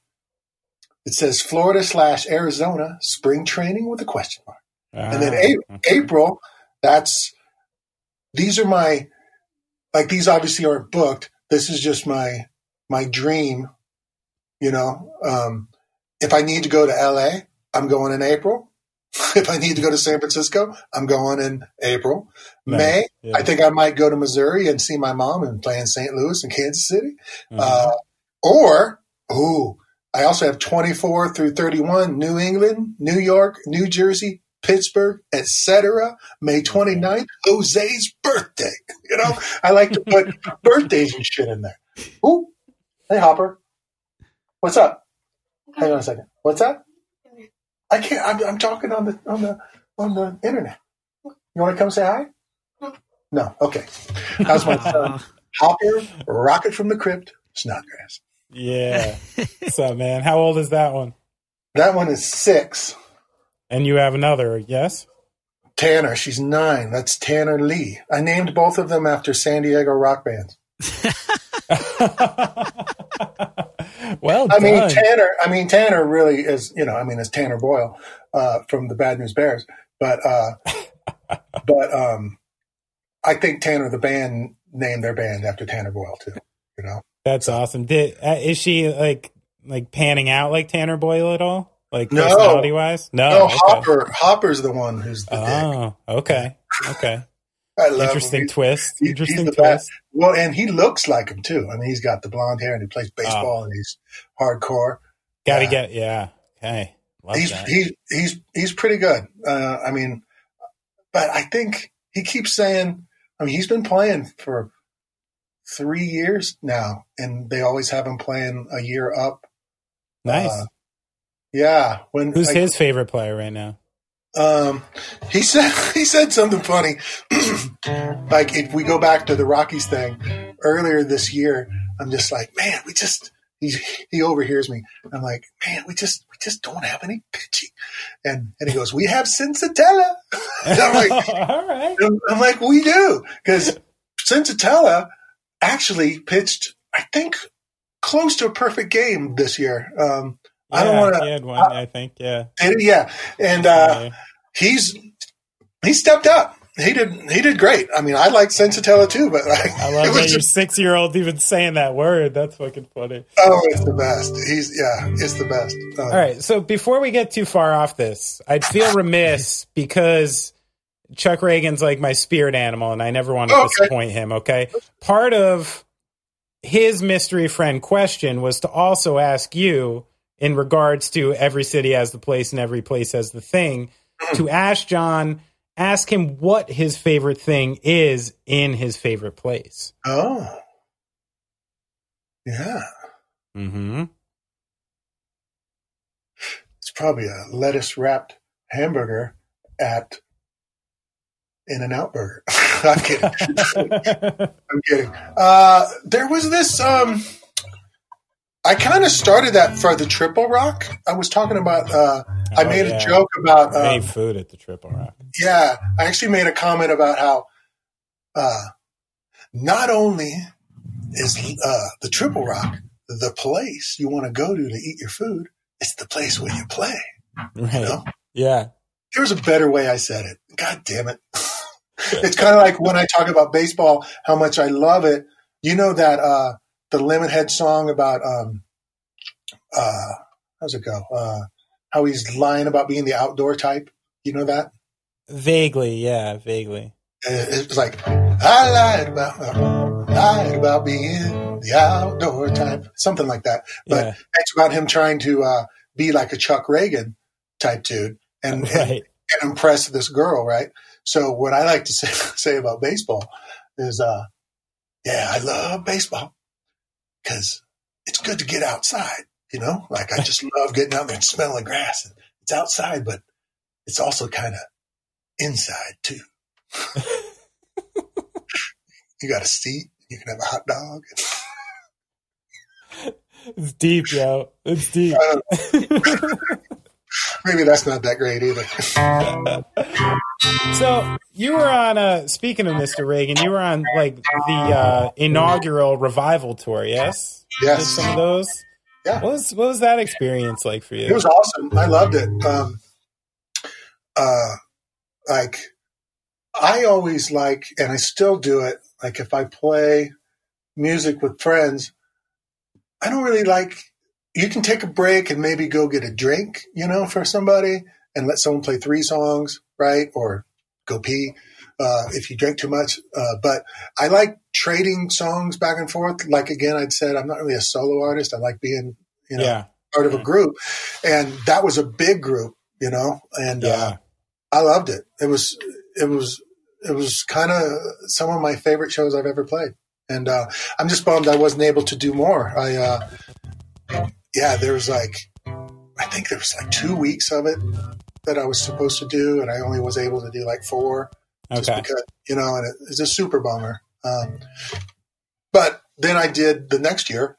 it says Florida slash Arizona spring training with a question mark. And then Ah, A- okay. April, that's, these are my, like these obviously aren't booked. This is just my, my dream, you know. Um, if I need to go to L A, I'm going in April. If I need to go to San Francisco, I'm going in April. Nice. May, Yeah. I think I might go to Missouri and see my mom and play in Saint Louis and Kansas City. Mhm. Uh, or, ooh, I also have twenty-four through thirty-one, New England, New York, New Jersey, Pittsburgh, et cetera. May twenty-ninth, Jose's birthday. You know, I like to put birthdays and shit in there. Ooh, hey Hopper, what's up? Hang on a second. What's that? I can't. I'm, I'm talking on the on the on the internet. You want to come say hi? No. Okay. How's my son? Hopper, rocket from the crypt, Snodgrass. Yeah. What's up, man? How old is that one? That one is six. And you have another, yes? Tanner, she's nine. That's Tanner Lee. I named both of them after San Diego rock bands. Well I done. mean, Tanner. I mean, Tanner really is. You know, I mean, it's Tanner Boyle uh, from the Bad News Bears. But, uh, but um, I think Tanner the band named their band after Tanner Boyle too. You know, That's awesome. Did uh, is she like like panning out like Tanner Boyle at all? Like No. personality wise? No. no, okay. Hopper. Hopper's the one who's the dick. Oh, okay. Okay. I love Interesting him. twist. He- Interesting he's the twist. best. Well, and he looks like him too. I mean, he's got the blonde hair and he plays baseball and he's hardcore. Got to Uh, get, yeah. Okay. Love he's that. he's he's he's pretty good. Uh, I mean, but I think he keeps saying. I mean, he's been playing for three years now, and they always have him playing a year up. Nice. Uh, yeah. When Who's like, his favorite player right now? Um, he said he said something funny. Like if we go back to the Rockies thing earlier this year, I'm just like, man, we just he he overhears me. I'm like, man, we just we just don't have any pitching. And and he goes, we have Sensatella. I'm like, All right. I'm, I'm like, we do because Sensatella actually pitched, I think, close to a perfect game this year. Um, I don't Yeah, want he to. had one, I think. Yeah. Yeah, and uh, he's he stepped up. he did he did great. I mean, I like Sensatella too, but like, I love it that was your just, six year old even saying that word. That's fucking funny. oh, it's the best. He's yeah, it's the best. Uh, All right, so before we get too far off this, I'd feel remiss because Chuck Reagan's like my spirit animal, and I never want to Okay. disappoint him. Okay, part of his mystery friend question was to also ask you in regards to every city has the place and every place has the thing. To ask John, ask him what his favorite thing is in his favorite place. Oh, yeah. Mm-hmm. It's probably a lettuce wrapped hamburger at In-N-Out Burger. I'm kidding. I'm kidding. Uh, there was this. Um, I kind of started that for the Triple Rock. I was talking about. Uh, I Oh, made yeah. a joke about. Um, Made food at the Triple Rock. yeah, I actually made a comment about how uh, not only is uh, the Triple Rock the place you want to go to to eat your food, it's the place where you play. Right. You know? Yeah. There was a better way I said it. God damn it. It's kind of like when I talk about baseball, how much I love it. You know that uh, the Lemonhead song about, um, uh, how's it go? Uh, how he's lying about being the outdoor type. You know that? Vaguely, yeah, vaguely. It's like, I lied about, uh, lied about being the outdoor type. Something like that. But Yeah. it's about him trying to uh, be like a Chuck Reagan type dude and, and, Right. and impress this girl, right? So what I like to say, say about baseball is, uh, yeah, I love baseball because it's good to get outside, you know? Like I just love getting out there and smelling the grass. And it's outside, but it's also kind of inside too. You got a seat, you can have a hot dog. It's deep, yo. It's deep. Maybe that's not that great either. So you were on, uh, speaking of Mister Reagan, you were on like the uh, inaugural revival tour, yes? Yes. Did some of those? Yeah. What was, what was that experience like for you? It was awesome. I loved it. Um, uh, like, I always like, and I still do it, like if I play music with friends, I don't really like, you can take a break and maybe go get a drink, you know, for somebody and let someone play three songs, right? Or go pee uh, if you drink too much. Uh, but I like trading songs back and forth. Like, again, I'd said I'm not really a solo artist. I like being, you know, Yeah. part of a group. And that was a big group, you know, and Yeah. uh, I loved it. It was, it was, it was kind of some of my favorite shows I've ever played. And uh, I'm just bummed I wasn't able to do more. I, uh, yeah, there was like, I think there was like two weeks of it that I was supposed to do, and I only was able to do like four. Just Okay. because, you know, and it, it's a super bummer. Um, but then I did the next year.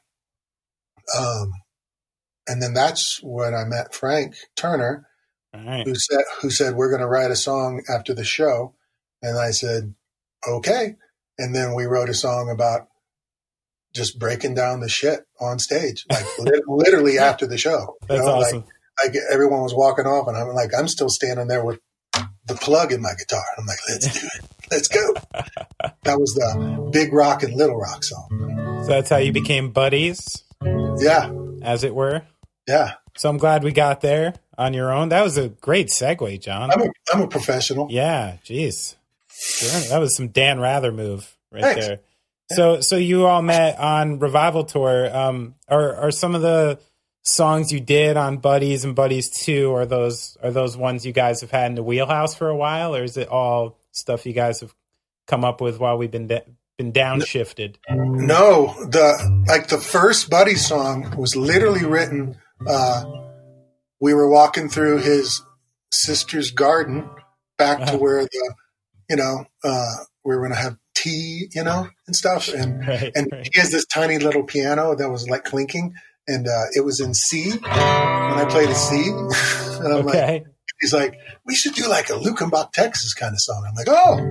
Um, and then that's when I met Frank Turner, All right. who said, who said, we're going to write a song after the show. And I said, okay. And then we wrote a song about just breaking down the shit on stage, like li- literally after the show. You That's know, awesome. Like, like everyone was walking off and I'm like, I'm still standing there with the plug in my guitar. I'm like, let's do it. Let's go. That was the Big Rock and Little Rock song. So that's how you became buddies, Yeah. as it were. Yeah. So I'm glad we got there on your own. That was a great segue, John. I'm a, I'm a professional. Yeah, jeez. Sure, that was some Dan Rather move right Thanks. there. So, so you all met on Revival Tour. Um, are are some of the songs you did on Buddies and Buddies Two? Are those are those ones you guys have had in the wheelhouse for a while, or is it all stuff you guys have come up with while we've been da- been downshifted? No, the like the first Buddy song was literally written. Uh, we were walking through his sister's garden back to Uh-huh. where the, you know, uh, we were going to have tea, you know, and stuff. And Right, and right. he has this tiny little piano that was like clinking, and uh, it was in C. And I played a C, and I'm like, Okay. he's like, we should do like a Lukenbach, Texas kind of song. I'm like,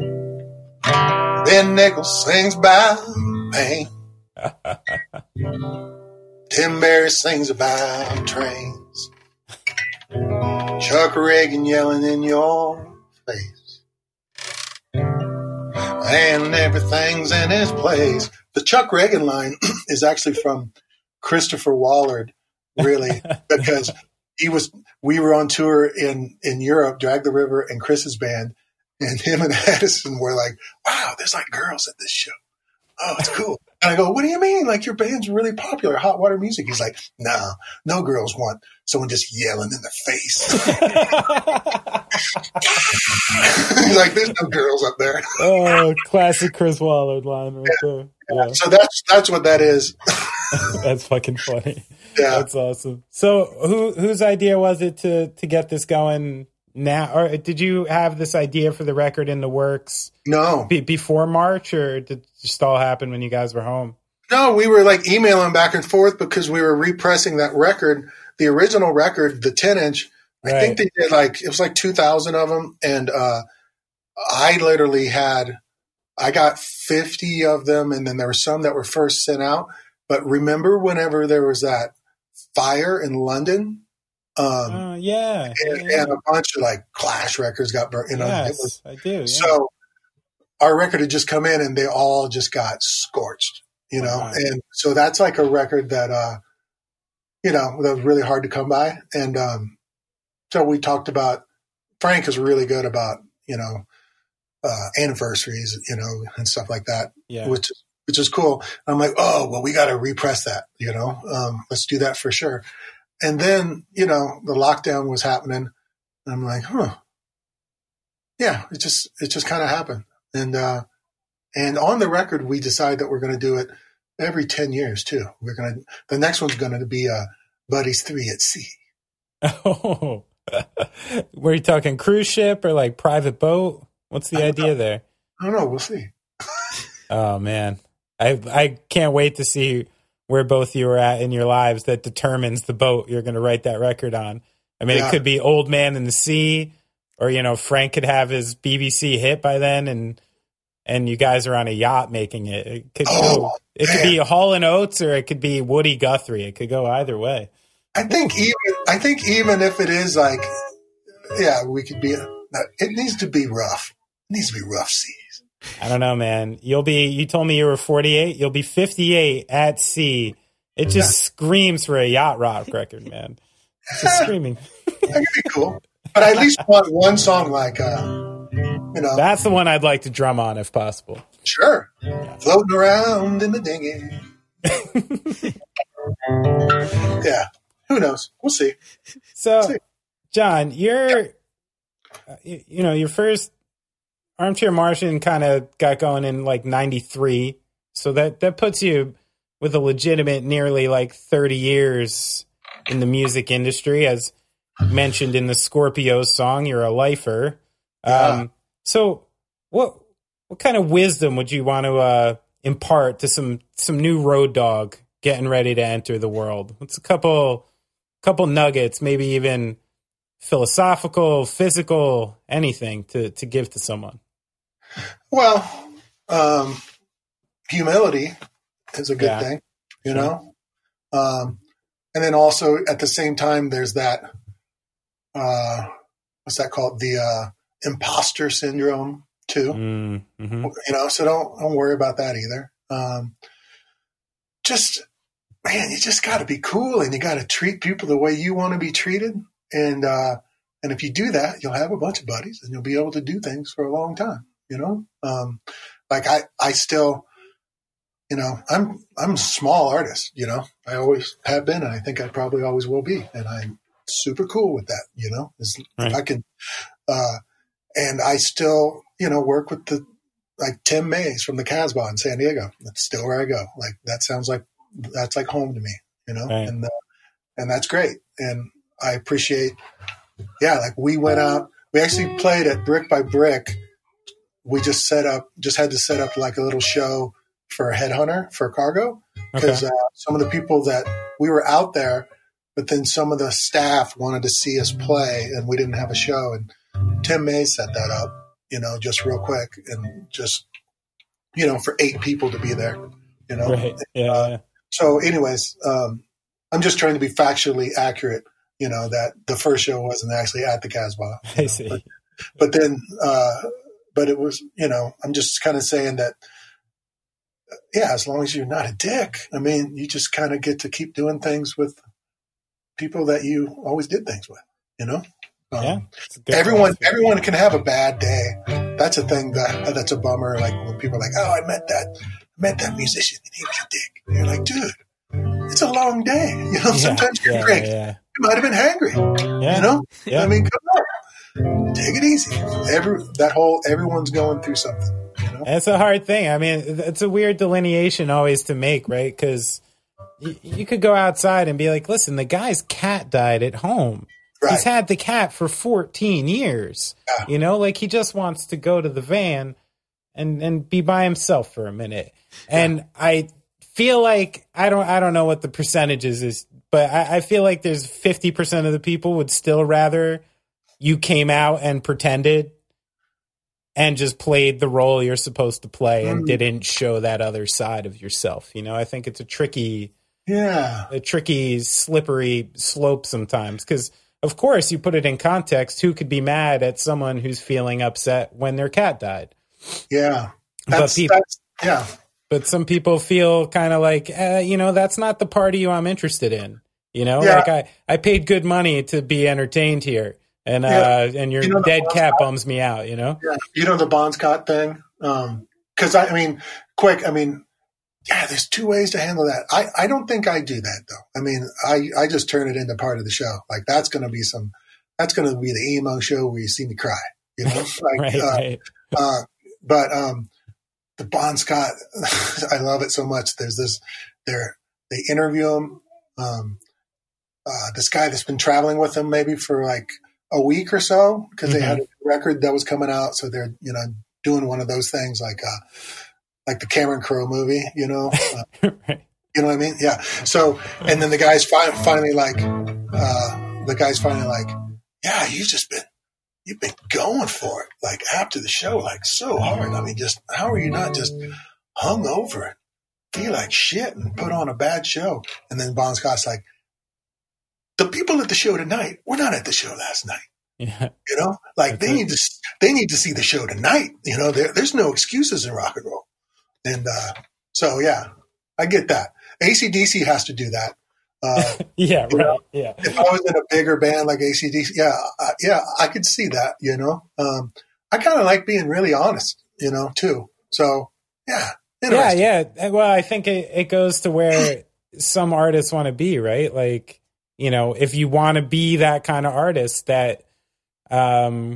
oh. Ben Nichols sings about pain. Tim Barry sings about trains. Chuck Reagan yelling in your face. and everything's in its place. The Chuck Reagan line is actually from Christopher Wallard, really, because he was. We were on tour in in Europe, Drag the River, and Chris's band, and him and Addison were like, "Wow, there's like girls at this show. Oh, it's cool." And I go, "What do you mean? Like your band's really popular, Hot Water Music?" He's like, "No, no girls want someone just yelling in their face." He's like, "There's no girls up there." Oh, classic Chris Wallard line right Yeah. there. Yeah. So that's that's what that is. That's fucking funny. Yeah. That's awesome. So who whose idea was it to to get this going now? Or did you have this idea for the record in the works No, be, before March, or did it just all happen when you guys were home? no, we were like emailing back and forth because we were repressing that record, the original record, the ten inch. I Right. think they did like it was like two thousand of them, and uh, I literally had I got fifty of them, and then there were some that were first sent out. But remember, whenever there was that fire in London, um, Uh, yeah. and, yeah, yeah. and a bunch of like Clash records got burnt. You know, it Yes, was- I do. Yeah. so our record had just come in, and they all just got scorched. You know, Wow. and so that's like a record that uh, you know that was really hard to come by, and um, so we talked about. Frank is really good about you know uh, anniversaries, you know, and stuff like that, yeah. which which is cool. I'm like, oh well, we got to repress that, you know, um, let's do that for sure. And then you know the lockdown was happening. And I'm like, huh, yeah, it just it just kind of happened. And uh, and on the record, we decided that we're going to do it every ten years too. We're gonna the next one's going to be uh, Buddies Three at Sea. Oh, were you talking cruise ship or like private boat? What's the I don't idea know. there? I don't know. We'll see. Oh man, I I can't wait to see where both of you are at in your lives. That determines the boat you're going to write that record on. I mean, Yeah. it could be Old Man in the Sea, or you know, Frank could have his B B C hit by then, and and you guys are on a yacht making it. It could Oh, go. It could man. be Hall and Oates, or it could be Woody Guthrie. It could go either way. I think even I think even if it is like, yeah, we could be. It needs to be rough. It needs to be rough seas. I don't know, man. You'll be. You told me you were forty-eight. You'll be fifty-eight at sea. It just screams for a yacht rock record, man. It's just screaming. That could be cool. But I at least want one song like, uh, you know, That's the one I'd like to drum on if possible. sure, floating around in the dinghy. Yeah, who knows? We'll see. So, John, you're, uh, you, you know, your first Armchair Martian kind of got going in like ninety-three. So that, that puts you with a legitimate nearly like thirty years in the music industry. As mentioned in the Scorpios song, you're a lifer. Yeah. Um, so what, what kind of wisdom would you want to uh, impart to some, some new road dog getting ready to enter the world? What's a couple, couple nuggets, maybe even philosophical, physical, anything to, to give to someone? Well, um, humility is a good Yeah. thing, you know? Um, and then also at the same time, there's that, uh, what's that called? The uh, imposter syndrome too, Mm-hmm. you know? So don't, don't worry about that either. Um, just, man, you just got to be cool and you got to treat people the way you want to be treated. And, uh, and if you do that, you'll have a bunch of buddies and you'll be able to do things for a long time, you know? Um, like I, I still, you know, I'm, I'm a small artist, you know, I always have been, and I think I probably always will be. And I'm super cool with that, you know, It's- Right. if I can, uh, and I still, you know, work with the, like Tim Mays from the Casbah in San Diego. That's still where I go. Like, that sounds like, that's like home to me, you know, Right. and, uh, and that's great. And I appreciate, yeah, like we went out, we actually played at Brick by Brick. We just set up, just had to set up like a little show for a Headhunter for Cargo. Because Okay. uh, some of the people that we were out there, but then some of the staff wanted to see us play and we didn't have a show. And Tim May set that up, you know, just real quick and just, you know, for eight people to be there, you know. Right. Yeah. Uh, yeah. So anyways, um, I'm just trying to be factually accurate, you know, that the first show wasn't actually at the Casbah. I see. But then, uh, but it was, you know, I'm just kind of saying that, yeah, as long as you're not a dick, I mean, you just kind of get to keep doing things with people that you always did things with, you know? Um, Yeah, everyone, everyone can have a bad day. That's a thing that that's a bummer. Like when people are like, "Oh, I met that, I met that musician, and he was a dick." And you're like, "Dude, it's a long day. You know, Yeah, sometimes you're yeah, drink. yeah. You might have been hangry. Yeah, You know, yeah. I mean, come on, take it easy. Every that whole everyone's going through something. You know, It's a hard thing. I mean, it's a weird delineation always to make, right? Because you, you could go outside and be like, listen, the guy's cat died at home. Right. He's had the cat for fourteen years. Yeah. You know, like he just wants to go to the van and, and be by himself for a minute. And yeah. I feel like, I don't I don't know what the percentages is, but I, I feel like there's fifty percent of the people would still rather you came out and pretended and just played the role you're supposed to play and mm. didn't show that other side of yourself. You know, I think it's a tricky, yeah, a tricky, slippery slope sometimes. Because, of course, you put it in context. Who could be mad at someone who's feeling upset when their cat died? Yeah. but That's, people, that's yeah. But some people feel kind of like, eh, you know, that's not the part of you I'm interested in. You know, yeah. like I, I paid good money to be entertained here. And yeah. uh, and your you know dead cat Scott? bums me out, you know? Yeah. You know the Bon Scott thing? Because, um, I, I mean, quick, I mean, yeah, there's two ways to handle that. I, I don't think I do that, though. I mean, I, I just turn it into part of the show. Like, that's going to be some – that's going to be the emo show where you see me cry, you know? Like, right, uh, right. Uh, but um, the Bon Scott, I love it so much. There's this – they're they interview him. Um, uh, this guy that's been traveling with him maybe for like – a week or so because mm-hmm. they had a record that was coming out. So they're, you know, doing one of those things like, uh, like the Cameron Crowe movie, you know, uh, right. you know what I mean? Yeah. So, and then the guy's fi- finally like, uh, the guy's finally like, yeah, you've just been, you've been going for it. Like after the show, like so hard. I mean, just, how are you not just hung over it? Feel like shit and put on a bad show. And then Bon Scott's like, the people at the show tonight were not at the show last night. Yeah. You know, like That's they it. need to, they need to see the show tonight. You know, there, there's no excuses in rock and roll. And, uh, so yeah, I get that. A C D C has to do that. Uh, yeah. Right. know, yeah. If I was in a bigger band like A C D C, yeah, uh, yeah, I could see that, you know, um, I kind of like being really honest, you know, too. So yeah. Yeah. Yeah. Well, I think it, it goes to where some artists want to be, right? Like, you know, if you want to be that kind of artist, that, um,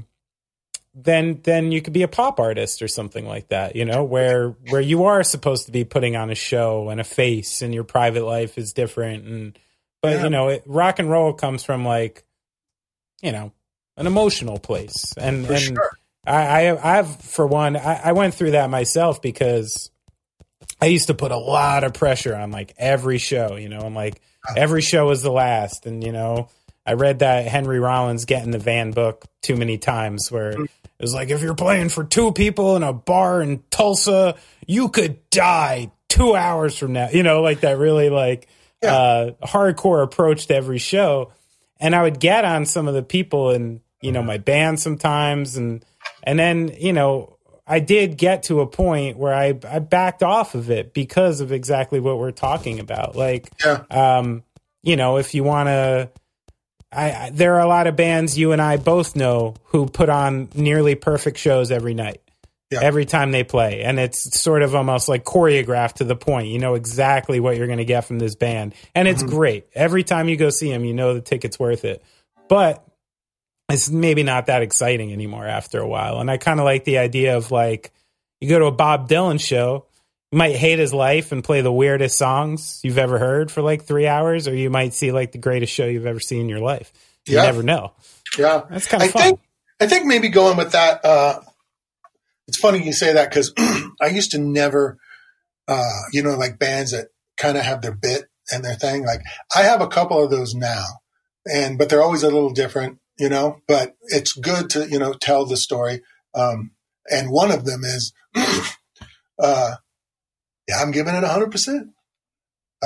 then then you could be a pop artist or something like that. You know, where where you are supposed to be putting on a show and a face, and your private life is different. And but yeah. you know, it, rock and roll comes from like, you know, an emotional place. And for and sure. I, I I've for one, I, I went through that myself because I used to put a lot of pressure on like every show. You know, I'm like. Every show was the last. And, you know, I read that Henry Rollins Get in the Van book too many times where it was like, if you're playing for two people in a bar in Tulsa, you could die two hours from now. You know, like that really like yeah. uh, hardcore approach to every show. And I would get on some of the people in, you know, my band sometimes. And, and then, you know, I did get to a point where I, I backed off of it because of exactly what we're talking about. Like, yeah. um, you know, if you want to, I, I there are a lot of bands you and I both know who put on nearly perfect shows every night, yeah. every time they play. And it's sort of almost like choreographed to the point. You know exactly what you're going to get from this band. And it's mm-hmm. great. Every time you go see them, you know the ticket's worth it. But it's maybe not that exciting anymore after a while. And I kind of like the idea of like, you go to a Bob Dylan show, you might hate his life and play the weirdest songs you've ever heard for like three hours, or you might see like the greatest show you've ever seen in your life. You yeah. never know. Yeah. That's kind of I fun. Think, I think maybe going with that, uh, it's funny you say that because I used to never, uh, you know, like bands that kind of have their bit and their thing. Like I have a couple of those now, and but they're always a little different. You know, but it's good to, you know, tell the story. Um, and one of them is, uh, yeah, I'm giving it a hundred percent. Uh,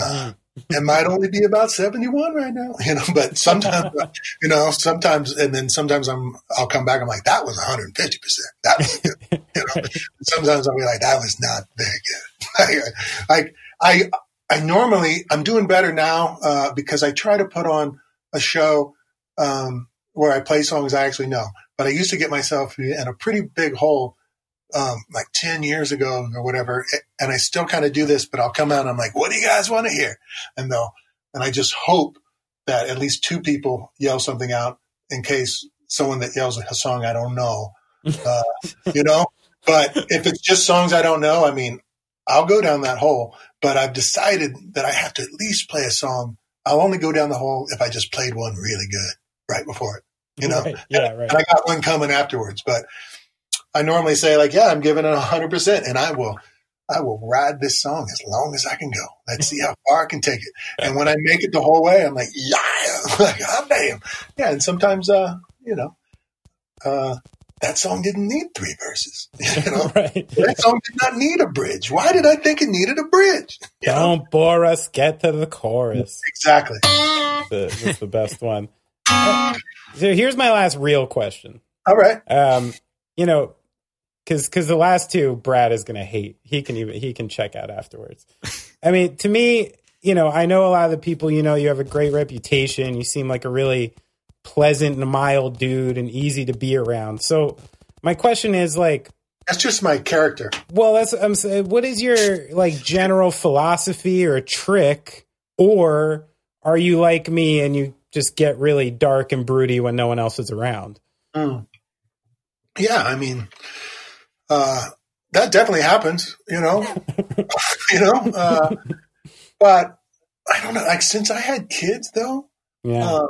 it might only be about seventy-one right now, you know, but sometimes, you know, sometimes, and then sometimes I'm, I'll come back. I'm like, that was one hundred fifty percent. That was good. You know, sometimes I'll be like, that was not very good. Like I, I normally, I'm doing better now, uh, because I try to put on a show, um, where I play songs I actually know, but I used to get myself in a pretty big hole, um, like ten years ago or whatever. And I still kind of do this, but I'll come out and I'm like, what do you guys want to hear? And they'll, and I just hope that at least two people yell something out in case someone that yells a song I don't know, uh, you know, but if it's just songs I don't know, I mean, I'll go down that hole, but I've decided that I have to at least play a song. I'll only go down the hole if I just played one really good right before it, you know? Right. Yeah, right. And I got one coming afterwards, but I normally say like, yeah, I'm giving it a hundred percent and I will, I will ride this song as long as I can go. Let's see how far I can take it. And when I make it the whole way, I'm like, yeah, like, oh, damn. Yeah. And sometimes, uh, you know, uh, that song didn't need three verses. You know, Right. That song did not need a bridge. Why did I think it needed a bridge? You know? Don't bore us. Get to the chorus. Exactly. The- That's the best one. Uh, so here's my last real question. All right. Um, you know, because because the last two, Brad is gonna hate. He can even he can check out afterwards. I mean, to me, you know, I know a lot of the people. You know, you have a great reputation. You seem like a really pleasant and mild dude and easy to be around. So my question is like, That's just my character. well, that's I'm saying, what is your like general philosophy or trick, or are you like me and you just get really dark and broody when no one else is around? Mm. Yeah, I mean, uh, that definitely happens, you know, you know, uh, but I don't know, like since I had kids though, Yeah. uh,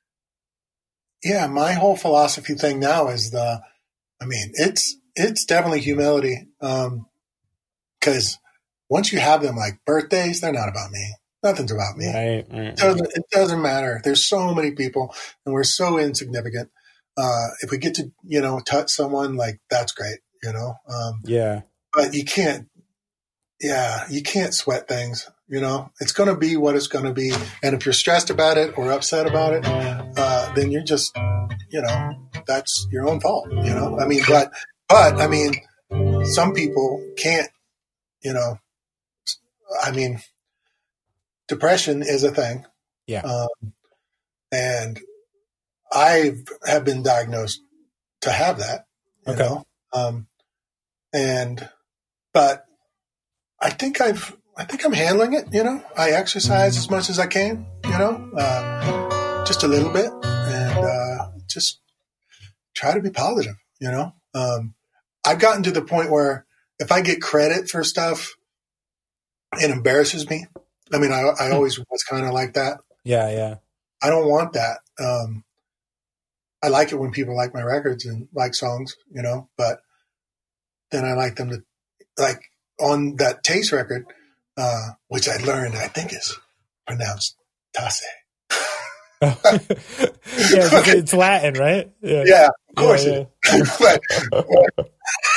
yeah, my whole philosophy thing now is the, I mean, it's, it's definitely humility. Um, cause once you have them like birthdays, they're not about me. Nothing's about me. Right, right, It doesn't, it doesn't matter. There's so many people and we're so insignificant. Uh, if we get to, you know, touch someone, like that's great, you know? Um, Yeah. but you can't, yeah, you can't sweat things, you know, it's going to be what it's going to be. And if you're stressed about it or upset about it, uh, then you're just, you know, that's your own fault, you know? I mean, but, but I mean, some people can't, you know, I mean, depression is a thing. Yeah. Um, and I have been diagnosed to have that, you Okay. know? Um, and, but I think I've, I think I'm handling it, you know, I exercise as much as I can, you know, uh, just a little bit and, uh, just try to be positive, you know? Um, I've gotten to the point where if I get credit for stuff, it embarrasses me. I mean, I, I always was kind of like that. Yeah. Yeah. I don't want that. Um, I like it when people like my records and like songs, you know, but then I like them to, like on that Taste record, uh, which I learned, I think is pronounced Tasse. Yeah, it's, it's Latin, right? Yeah. Yeah, of course Yeah, it is. But- but-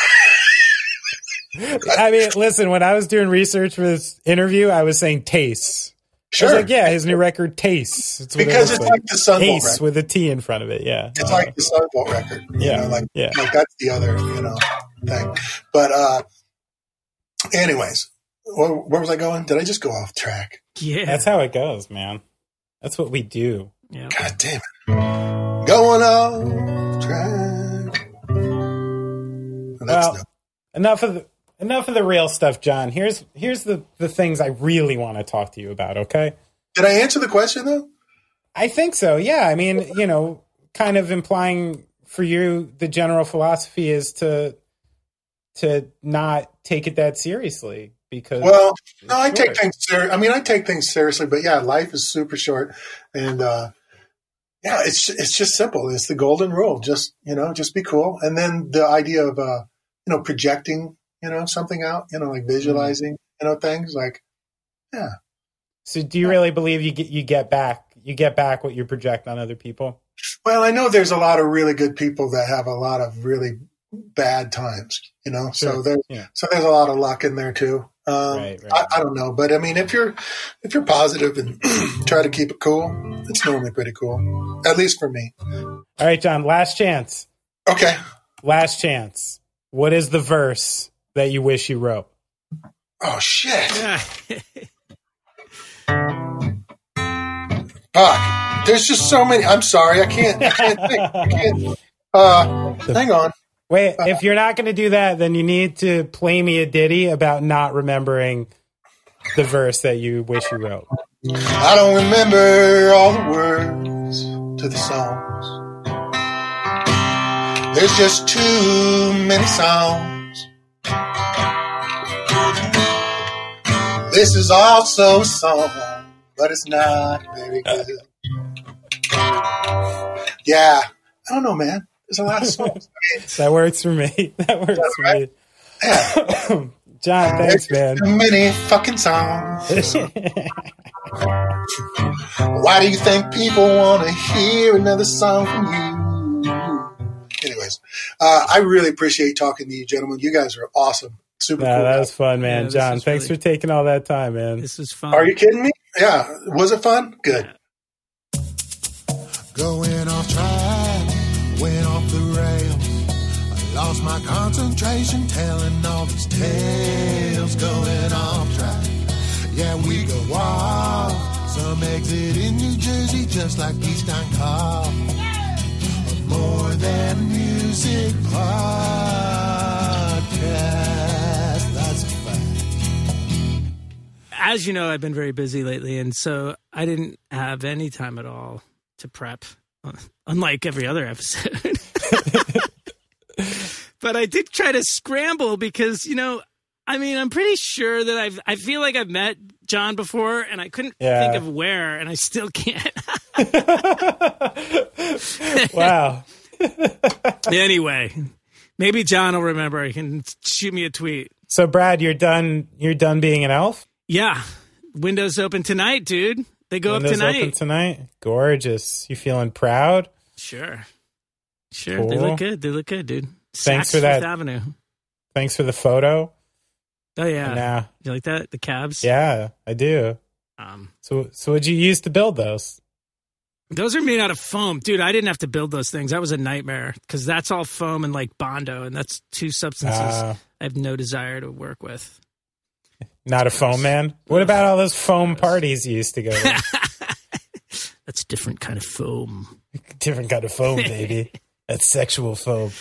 I mean, listen, when I was doing research for this interview, I was saying Taste. I sure. was like, yeah, his new record, Taste. It's what it Because looks it's like the Sunvolt Ace record. with a T in front of it. Yeah. It's like the Sunvolt record. You Yeah, know, like, yeah. like that's the other, you know, thing. But, uh, anyways, where, where was I going? Did I just go off track? Yeah. That's how it goes, man. That's what we do. yeah. God damn it. Going off track. And that's Well, no- enough of the enough of the real stuff, John. Here's here's the the things I really want to talk to you about. Okay. Did I answer the question though? I think so. Yeah. I mean, you know, kind of implying for you, the general philosophy is to to not take it that seriously because. Well, no, I Sure. take things ser- I mean, I take things seriously, but yeah, life is super short, and uh, yeah, it's it's just simple. It's the golden rule. Just you know, just be cool, and then the idea of uh, you know, projecting, you know, something out, you know, like visualizing, you know, things like, yeah. So, do you really believe you get you get back you get back what you project on other people? Well, I know there's a lot of really good people that have a lot of really bad times, you know. So Sure. there's Yeah. so there's a lot of luck in there too. Um, Right, right. I, I don't know, but I mean, if you're if you're positive and try to keep it cool, it's normally pretty cool. At least for me. All right, John, last chance. Okay. Last chance. What is the verse that you wish you wrote? Oh shit. Yeah. Fuck. There's just so many. I'm sorry. I can't. I can't think. I can't. Uh, hang on. Wait, if you're not going to do that, then you need to play me a ditty about not remembering the verse that you wish you wrote. I don't remember all the words to the songs. There's just too many songs. This is also a song, but it's not very good. Yeah, I don't know, man. There's a lot of songs. That works for me. That works for right? me. Yeah. John, thanks, There's man. too many fucking songs. Why do you think people want to hear another song from you? Anyways, uh, I really appreciate talking to you, gentlemen. You guys are awesome. Super No, cool. that was fun, man. Yeah, this John, was thanks really- for taking all that time, man. This was fun. Are you kidding me? Yeah. Was it fun? Good. Going off track, went off the rails. I lost my concentration telling all these tales. Going off track, yeah, we go off. Some exit in New Jersey just like Eastern Car. A more than music podcast, that's a fact. As you know, I've been very busy lately, and so I didn't have any time at all to prep, unlike every other episode. But I did try to scramble because, you know, I mean, I'm pretty sure that I've, I feel like I've met John before, and I couldn't Yeah. think of where, and I still can't. Wow. Anyway, maybe John will remember. He can shoot me a tweet. So, Brad, you're done. You're done being an elf. Yeah, windows open tonight, dude. They go Windows up tonight. open tonight. Gorgeous. You feeling proud? Sure, sure. They Cool. look good. They look good, dude. Thanks Saks for that. Fifth Avenue. Thanks for the photo. Oh yeah. Nah. You like that? The cabs. Yeah, I do. Um, So, so what'd you use to build those? those are made out of foam, dude. I didn't have to build those things. That was a nightmare because that's all foam and like Bondo, and that's two substances Uh, I have no desire to work with. Not a foam man. What about all those foam parties you used to go to? That's a different kind of foam. Different kind of foam, baby. That's sexual foam.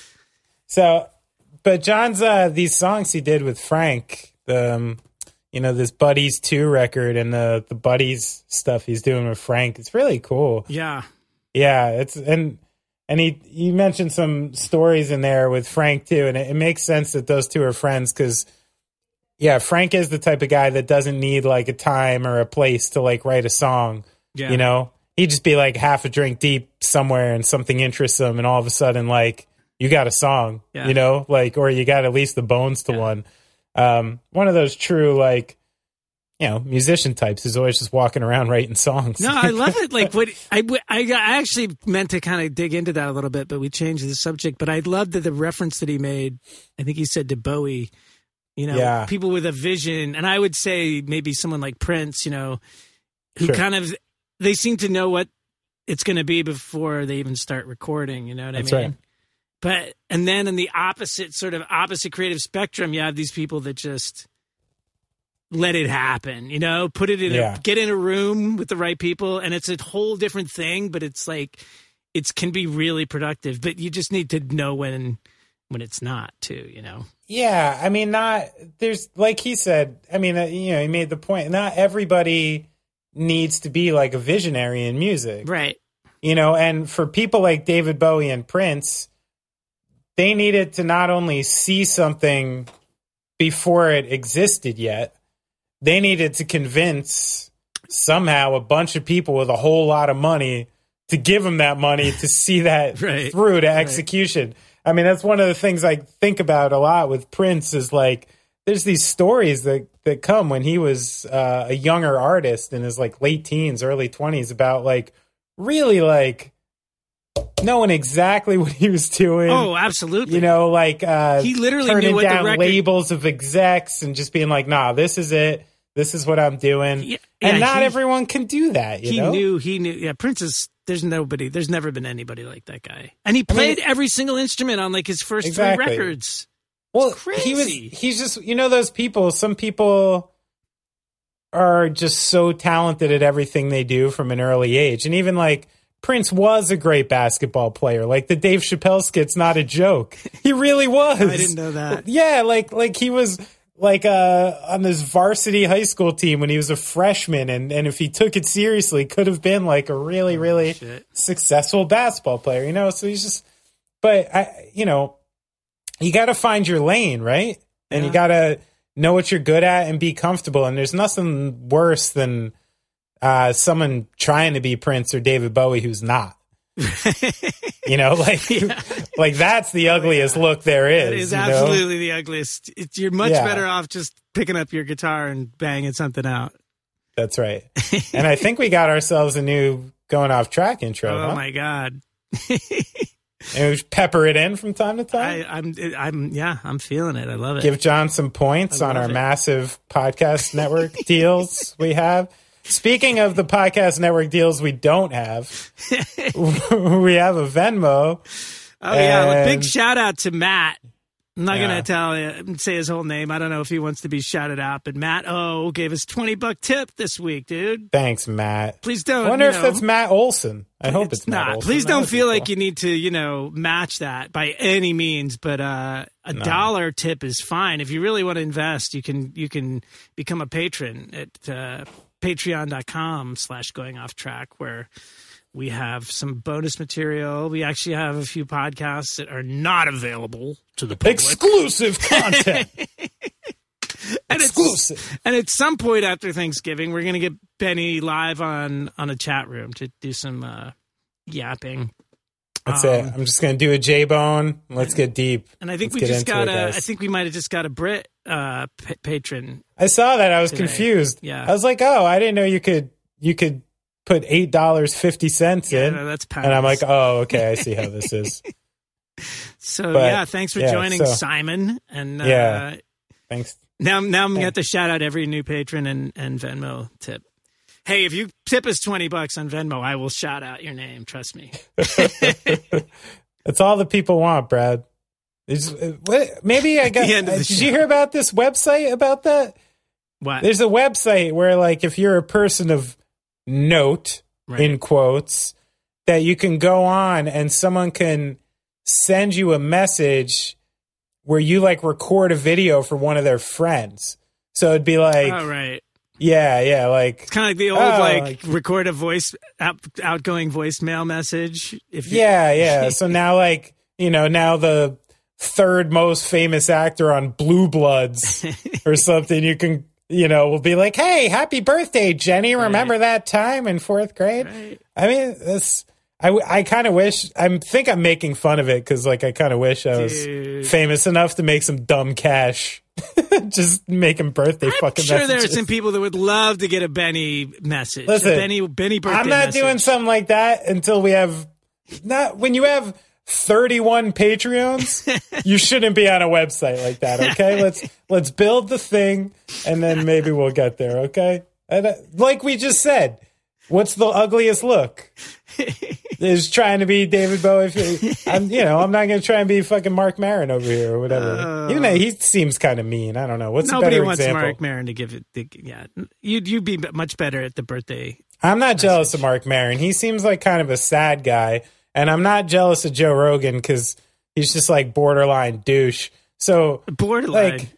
So, but John's uh, these songs he did with Frank, the um, you know, this Buddies two record and the the Buddies stuff he's doing with Frank. It's really cool. Yeah. Yeah, it's and and he you mentioned some stories in there with Frank too, and it, it makes sense that those two are friends because yeah, Frank is the type of guy that doesn't need like a time or a place to like write a song. Yeah. You know, he'd just be like half a drink deep somewhere and something interests him, and all of a sudden, like, you got a song, Yeah. you know, like, or you got at least the bones to Yeah. one. Um, one of those true, like, you know, musician types is always just walking around writing songs. No, I love it. Like what I, I, I actually meant to kind of dig into that a little bit, but we changed the subject. But I love that the reference that he made. I think he said to Bowie, you know, Yeah. people with a vision, and I would say maybe someone like Prince, you know, who Sure. kind of they seem to know what it's going to be before they even start recording. You know what That's I mean? right. But and then in the opposite sort of opposite creative spectrum, you have these people that just let it happen, you know, put it in Yeah. a, get in a room with the right people. And it's a whole different thing, but it's like, it can be really productive, but you just need to know when, when it's not too, you know? Yeah, I mean, not there's like he said. I mean, uh, you know, he made the point. Not everybody needs to be like a visionary in music, Right. you know. And for people like David Bowie and Prince, they needed to not only see something before it existed yet, they needed to convince somehow a bunch of people with a whole lot of money to give them that money to see that Right. through to execution. I mean, that's one of the things I think about a lot with Prince is like, there's these stories that, that come when he was uh, a younger artist in his like late teens, early twenties about like really like knowing exactly what he was doing. Oh, absolutely. You know, like uh, he literally turning knew what down the record... labels of execs and just being like, "Nah, this is it. This is what I'm doing." Yeah, and yeah, not he, everyone can do that. You he know? knew. He knew. Yeah, Prince is. There's nobody. There's never been anybody like that guy. And he played I mean, every single instrument on like his first exactly. three records. Well, crazy. he was. He's just. You know, those people. Some people are just so talented at everything they do from an early age, and even like. Prince was a great basketball player. Like the Dave Chappelle skit's not a joke. He really was. I didn't know that. Yeah, like like he was like uh, on this varsity high school team when he was a freshman, and, and if he took it seriously, could have been like a really really Shit. successful basketball player. You know, so he's just. But I, you know, you got to find your lane, right? And yeah. you got to know what you're good at and be comfortable. And there's nothing worse than. Uh, someone trying to be Prince or David Bowie who's not. You know, like yeah. like that's the ugliest oh, yeah. look there is. That is you absolutely know? the ugliest. It's, you're much yeah. better off just picking up your guitar and banging something out. That's right. And I think we got ourselves a new going off track intro. Oh huh? my God. And we should pepper it in from time to time. I, I'm, I'm, yeah, I'm feeling it. I love it. Give John some points on our it. massive podcast network deals we have. Speaking of the podcast network deals we don't have, we have a Venmo. Oh, yeah. Well, big shout out to Matt. I'm not yeah. going to tell you, say his whole name. I don't know if he wants to be shouted out, but Matt O gave us twenty buck tip this week, dude. Thanks, Matt. Please don't. I wonder you if know, that's Matt Olson. I hope it's, it's not. Matt Olson. Please don't feel cool. like you need to, you know, match that by any means, but uh, a no. dollar tip is fine. If you really want to invest, you can you can become a patron at uh, patreon.com slash going off track, where we have some bonus material. We actually have a few podcasts that are not available to the public. Exclusive content. and Exclusive. It's, and at some point after Thanksgiving, we're going to get Benny live on, on a chat room to do some uh, yapping. That's um, it. I'm just going to do a J-Bone. Let's get deep. And I think Let's we just got it, a, guys. I think we might have just got a Brit uh, p- patron. I saw that. I was today. confused. Yeah. I was like, oh, I didn't know you could, you could put eight dollars and fifty cents yeah, in. No, that's pounds. And I'm like, oh, okay. I see how this is. So, but, yeah, thanks for yeah, joining, so, Simon. And uh, yeah, thanks. Now, now I'm going to have to shout out every new patron and, and Venmo tip. Hey, if you tip us twenty bucks on Venmo, I will shout out your name. Trust me. That's all the people want, Brad. It's, what, maybe I got. Uh, did show. you hear about this website about that? What? There's a website where, like, if you're a person of note, right. in quotes, that you can go on and someone can send you a message where you, like, record a video for one of their friends. So it'd be like, oh, right. Yeah, yeah, like it's kind of like the old oh, like, like record a voice out, outgoing voicemail message. If you, yeah, yeah. So now, like you know, now the third most famous actor on Blue Bloods or something, you can you know will be like, "Hey, happy birthday, Jenny! Remember right. that time in fourth grade?" Right. I mean, this. I, I kind of wish. I think I'm making fun of it because, like, I kind of wish I was Dude. famous enough to make some dumb cash. Just making birthday I'm fucking sure messages. there are some people that would love to get a Benny message. Listen, a Benny, Benny birthday I'm not message. doing something like that until we have not when you have thirty-one Patreons, you shouldn't be on a website like that. Okay, let's let's build the thing, and then maybe we'll get there. Okay, and, uh, like we just said, what's the ugliest look? Is trying to be David Bowie. I'm, you know, I'm not going to try and be fucking Mark Maron over here or whatever. Uh, Even though he seems kind of mean. I don't know. What's nobody a better wants example? Mark Maron to give it. The, yeah, you'd you'd be much better at the birthday. I'm not message. jealous of Mark Maron. He seems like kind of a sad guy, and I'm not jealous of Joe Rogan because he's just like borderline douche. So borderline. Like,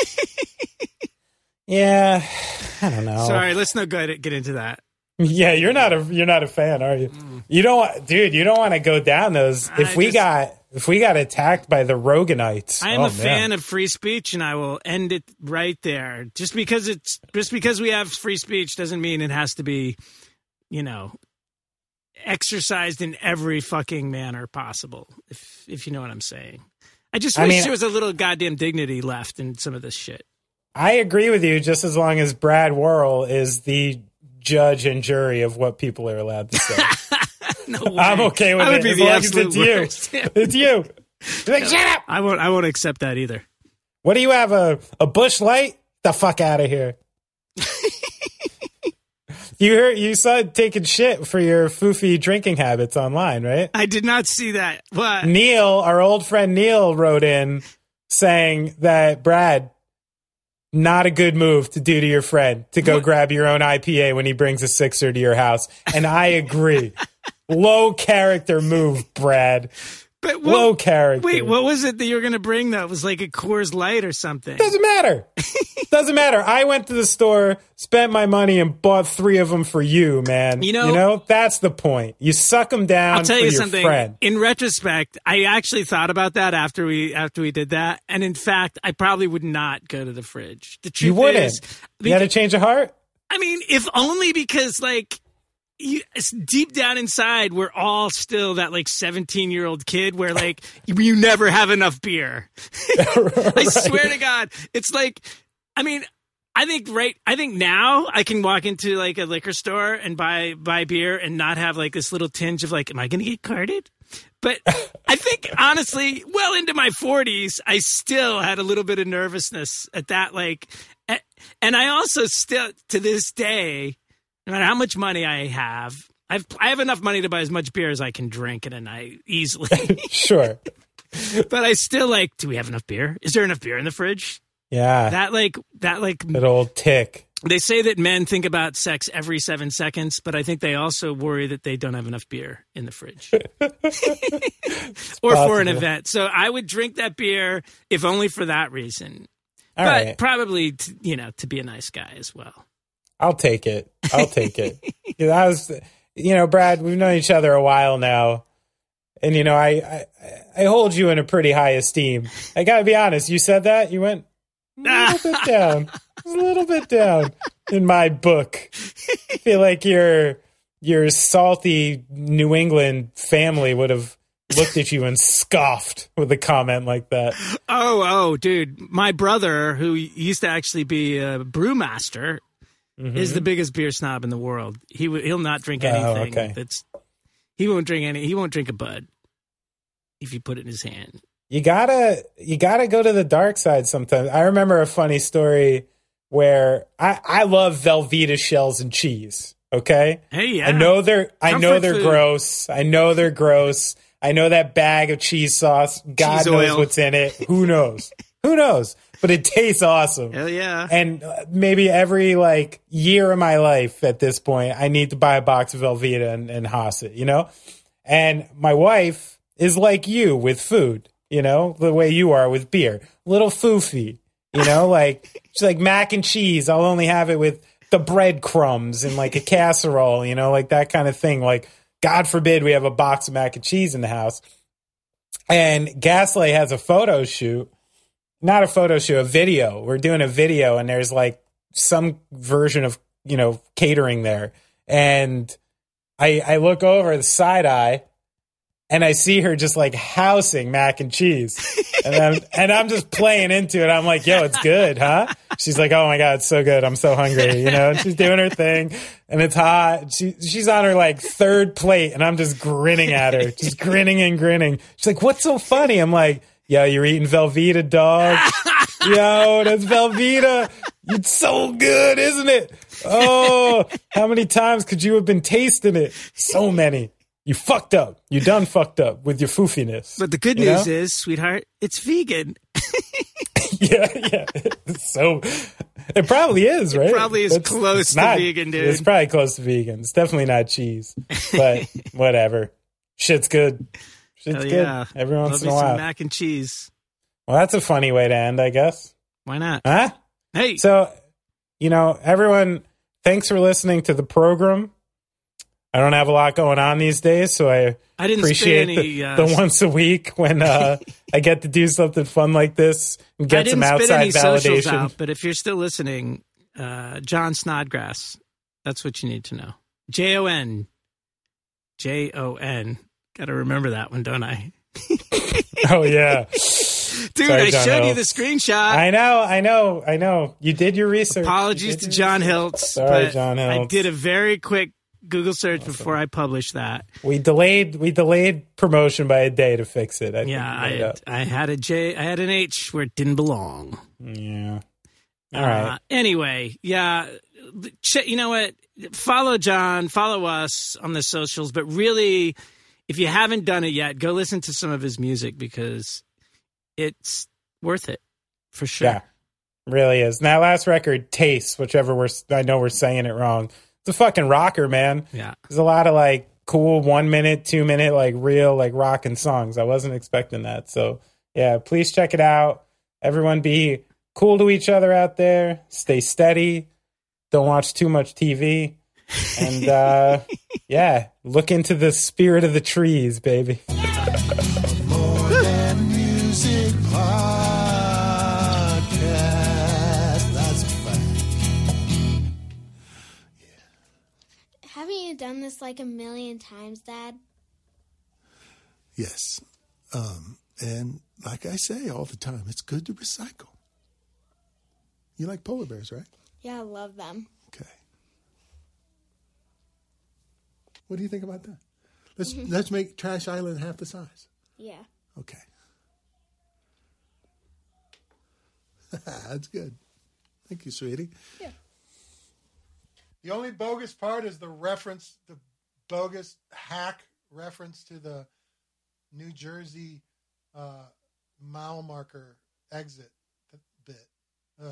yeah, I don't know. Sorry, let's not go get into that. Yeah, you're not a you're not a fan, are you? Mm. You don't, want, dude. You don't want to go down those. If I we just, got if we got attacked by the Roganites, I am oh, a fan man. of free speech, and I will end it right there. Just because it's just because we have free speech doesn't mean it has to be, you know, exercised in every fucking manner possible. If if you know what I'm saying, I just wish I mean, there was a little goddamn dignity left in some of this shit. I agree with you, just as long as Brad Worrell is the judge and jury of what people are allowed to say. No way. I'm okay with I would it. be As the long as absolute it's you. worst. It's you. You're like, shut up. I won't. I won't accept that either. What do you have? A, a Bush Light? The fuck out of here. You heard, you saw it taking shit for your foofy drinking habits online, right? I did not see that. What? Neil, our old friend Neil, wrote in saying that, Brad, not a good move to do to your friend to go What? grab your own I P A when he brings a sixer to your house. And I agree. Low character move, Brad. But what, Low character. Wait, what was it that you were going to bring that was like a Coors Light or something? Doesn't matter. Doesn't matter. I went to the store, spent my money, and bought three of them for you, man. You know- you know that's the point. You suck them down I'll tell for you your something. friend. In retrospect, I actually thought about that after we after we did that, and in fact, I probably would not go to the fridge. The truth You wouldn't. is, You had a change of heart? I mean, if only because like. You, it's deep down inside, we're all still that like seventeen year old kid where like you never have enough beer. I swear to God, it's like, I mean, I think right. I think now I can walk into like a liquor store and buy buy beer and not have like this little tinge of like, am I going to get carded? But I think honestly, well into my forties, I still had a little bit of nervousness at that. Like, and I also still to this day. No matter how much money I have, I've I have enough money to buy as much beer as I can drink in a night easily. Sure. But I still like, do we have enough beer? Is there enough beer in the fridge? Yeah. That like that like That old tick. they say that men think about sex every seven seconds, but I think they also worry that they don't have enough beer in the fridge. Or for an possible. event. So I would drink that beer if only for that reason. All but right. probably, t- you know, to be a nice guy as well. I'll take it. I'll take it. You know, I was, you know, Brad, we've known each other a while now. And, you know, I, I, I hold you in a pretty high esteem. I got to be honest. You said that. You went a little bit down. A little bit down in my book. I feel like your, your salty New England family would have looked at you and scoffed with a comment like that. Oh, oh, dude. My brother, who used to actually be a brewmaster, Mm-hmm. is the biggest beer snob in the world. He w- he'll not drink Oh, anything. okay. That's he won't drink any. He won't drink a Bud if you put it in his hand. You gotta, you gotta go to the dark side sometimes. I remember a funny story where I, I love Velveeta shells and cheese. Okay, Hey, yeah. I know they're, I know Comfort they're food. gross. I know they're gross. I know that bag of cheese sauce. God Cheese knows oil. what's in it. Who knows? Who knows? But it tastes awesome. Hell yeah. And uh, maybe every like year of my life at this point, I need to buy a box of Velveeta and, and Haas it, you know? And my wife is like you with food, you know, the way you are with beer. Little foofy, you know, like she's like mac and cheese. I'll only have it with the breadcrumbs and like a casserole, you know, like that kind of thing. Like, God forbid we have a box of mac and cheese in the house. And Gaslight has a photo shoot. Not a photo shoot, a video. We're doing a video and there's like some version of, you know, catering there. And I I look over the side eye and I see her just like housing mac and cheese. And I'm, and I'm just playing into it. I'm like, yo, it's good, huh? She's like, oh my God, it's so good. I'm so hungry, you know? And she's doing her thing and it's hot. She She's on her like third plate and I'm just grinning at her, just grinning and grinning. She's like, what's so funny? I'm like, yo, you're eating Velveeta, dog. Yo, that's Velveeta. It's so good, isn't it? Oh, how many times could you have been tasting it? So many. You fucked up. You done fucked up with your foofiness. But the good You news know? is, sweetheart, it's vegan. yeah, yeah. So it probably is, right? probably is close it's to vegan, dude. It's probably close to vegan. It's definitely not cheese, but whatever. Shit's good. Shit's Hell good. yeah. Every once Love in me a some while. mac and cheese. Well, that's a funny way to end, I guess. Why not? Huh? Hey, So, you know, everyone, thanks for listening to the program. I don't have a lot going on these days, so I, I didn't appreciate spit any, the, uh, the once a week when uh, I get to do something fun like this and I get didn't some spit outside any socials validation. out, but if you're still listening, uh, John Snodgrass, that's what you need to know. J O N. J O N. Got to remember that one, don't I? Oh, yeah. Dude, Sorry, I John showed you Hiltz. the screenshot. I know, I know, I know. You did your research. Apologies You to did John your Hiltz. research. Sorry, but John I Hiltz. did a very quick Google search awesome. Before I publish that. We delayed we delayed promotion by a day to fix it. I yeah, I had, I had a J, I had an H where it didn't belong. Yeah. All right. Uh, anyway, yeah, you know what? Follow John, follow us on the socials, but really, if you haven't done it yet, go listen to some of his music because it's worth it for sure. Yeah, really is. And that last record, Taste, whichever we're, I know we're saying it wrong. It's a fucking rocker, man. Yeah. There's a lot of like cool one minute, two minute, like real, like rocking songs. I wasn't expecting that. So yeah, please check it out. Everyone be cool to each other out there. Stay steady. Don't watch too much T V. And uh, yeah, look into the spirit of the trees, baby. More than music podcast. That's a fact. Haven't you done this like a million times, Dad? Yes. Um, and like I say all the time, it's good to recycle. You like polar bears, right? Yeah, I love them. Okay. What do you think about that? Let's let's make Trash Island half the size. Yeah. Okay. That's good. Thank you, sweetie. Yeah. The only bogus part is the reference, the bogus hack reference to the New Jersey uh, mile marker exit bit. Ugh.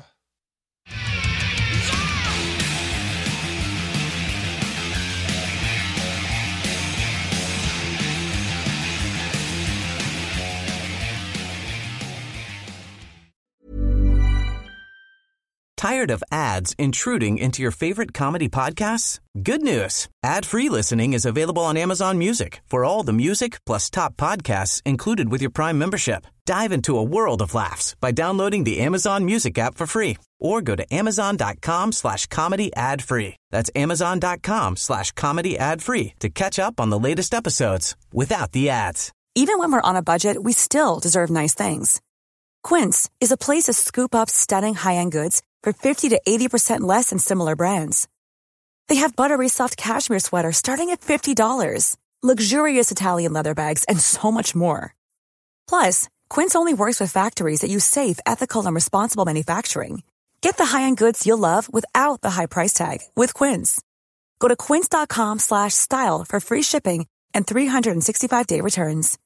Tired of ads intruding into your favorite comedy podcasts? Good news. Ad-free listening is available on Amazon Music for all the music plus top podcasts included with your Prime membership. Dive into a world of laughs by downloading the Amazon Music app for free or go to amazon.com slash comedy ad free. That's amazon.com slash comedy ad free to catch up on the latest episodes without the ads. Even when we're on a budget, we still deserve nice things. Quince is a place to scoop up stunning high-end goods for fifty to eighty percent less than similar brands. They have buttery soft cashmere sweaters starting at fifty dollars, luxurious Italian leather bags, and so much more. Plus, Quince only works with factories that use safe, ethical, and responsible manufacturing. Get the high-end goods you'll love without the high price tag with Quince. Go to quince.com slash style for free shipping and three sixty-five day returns.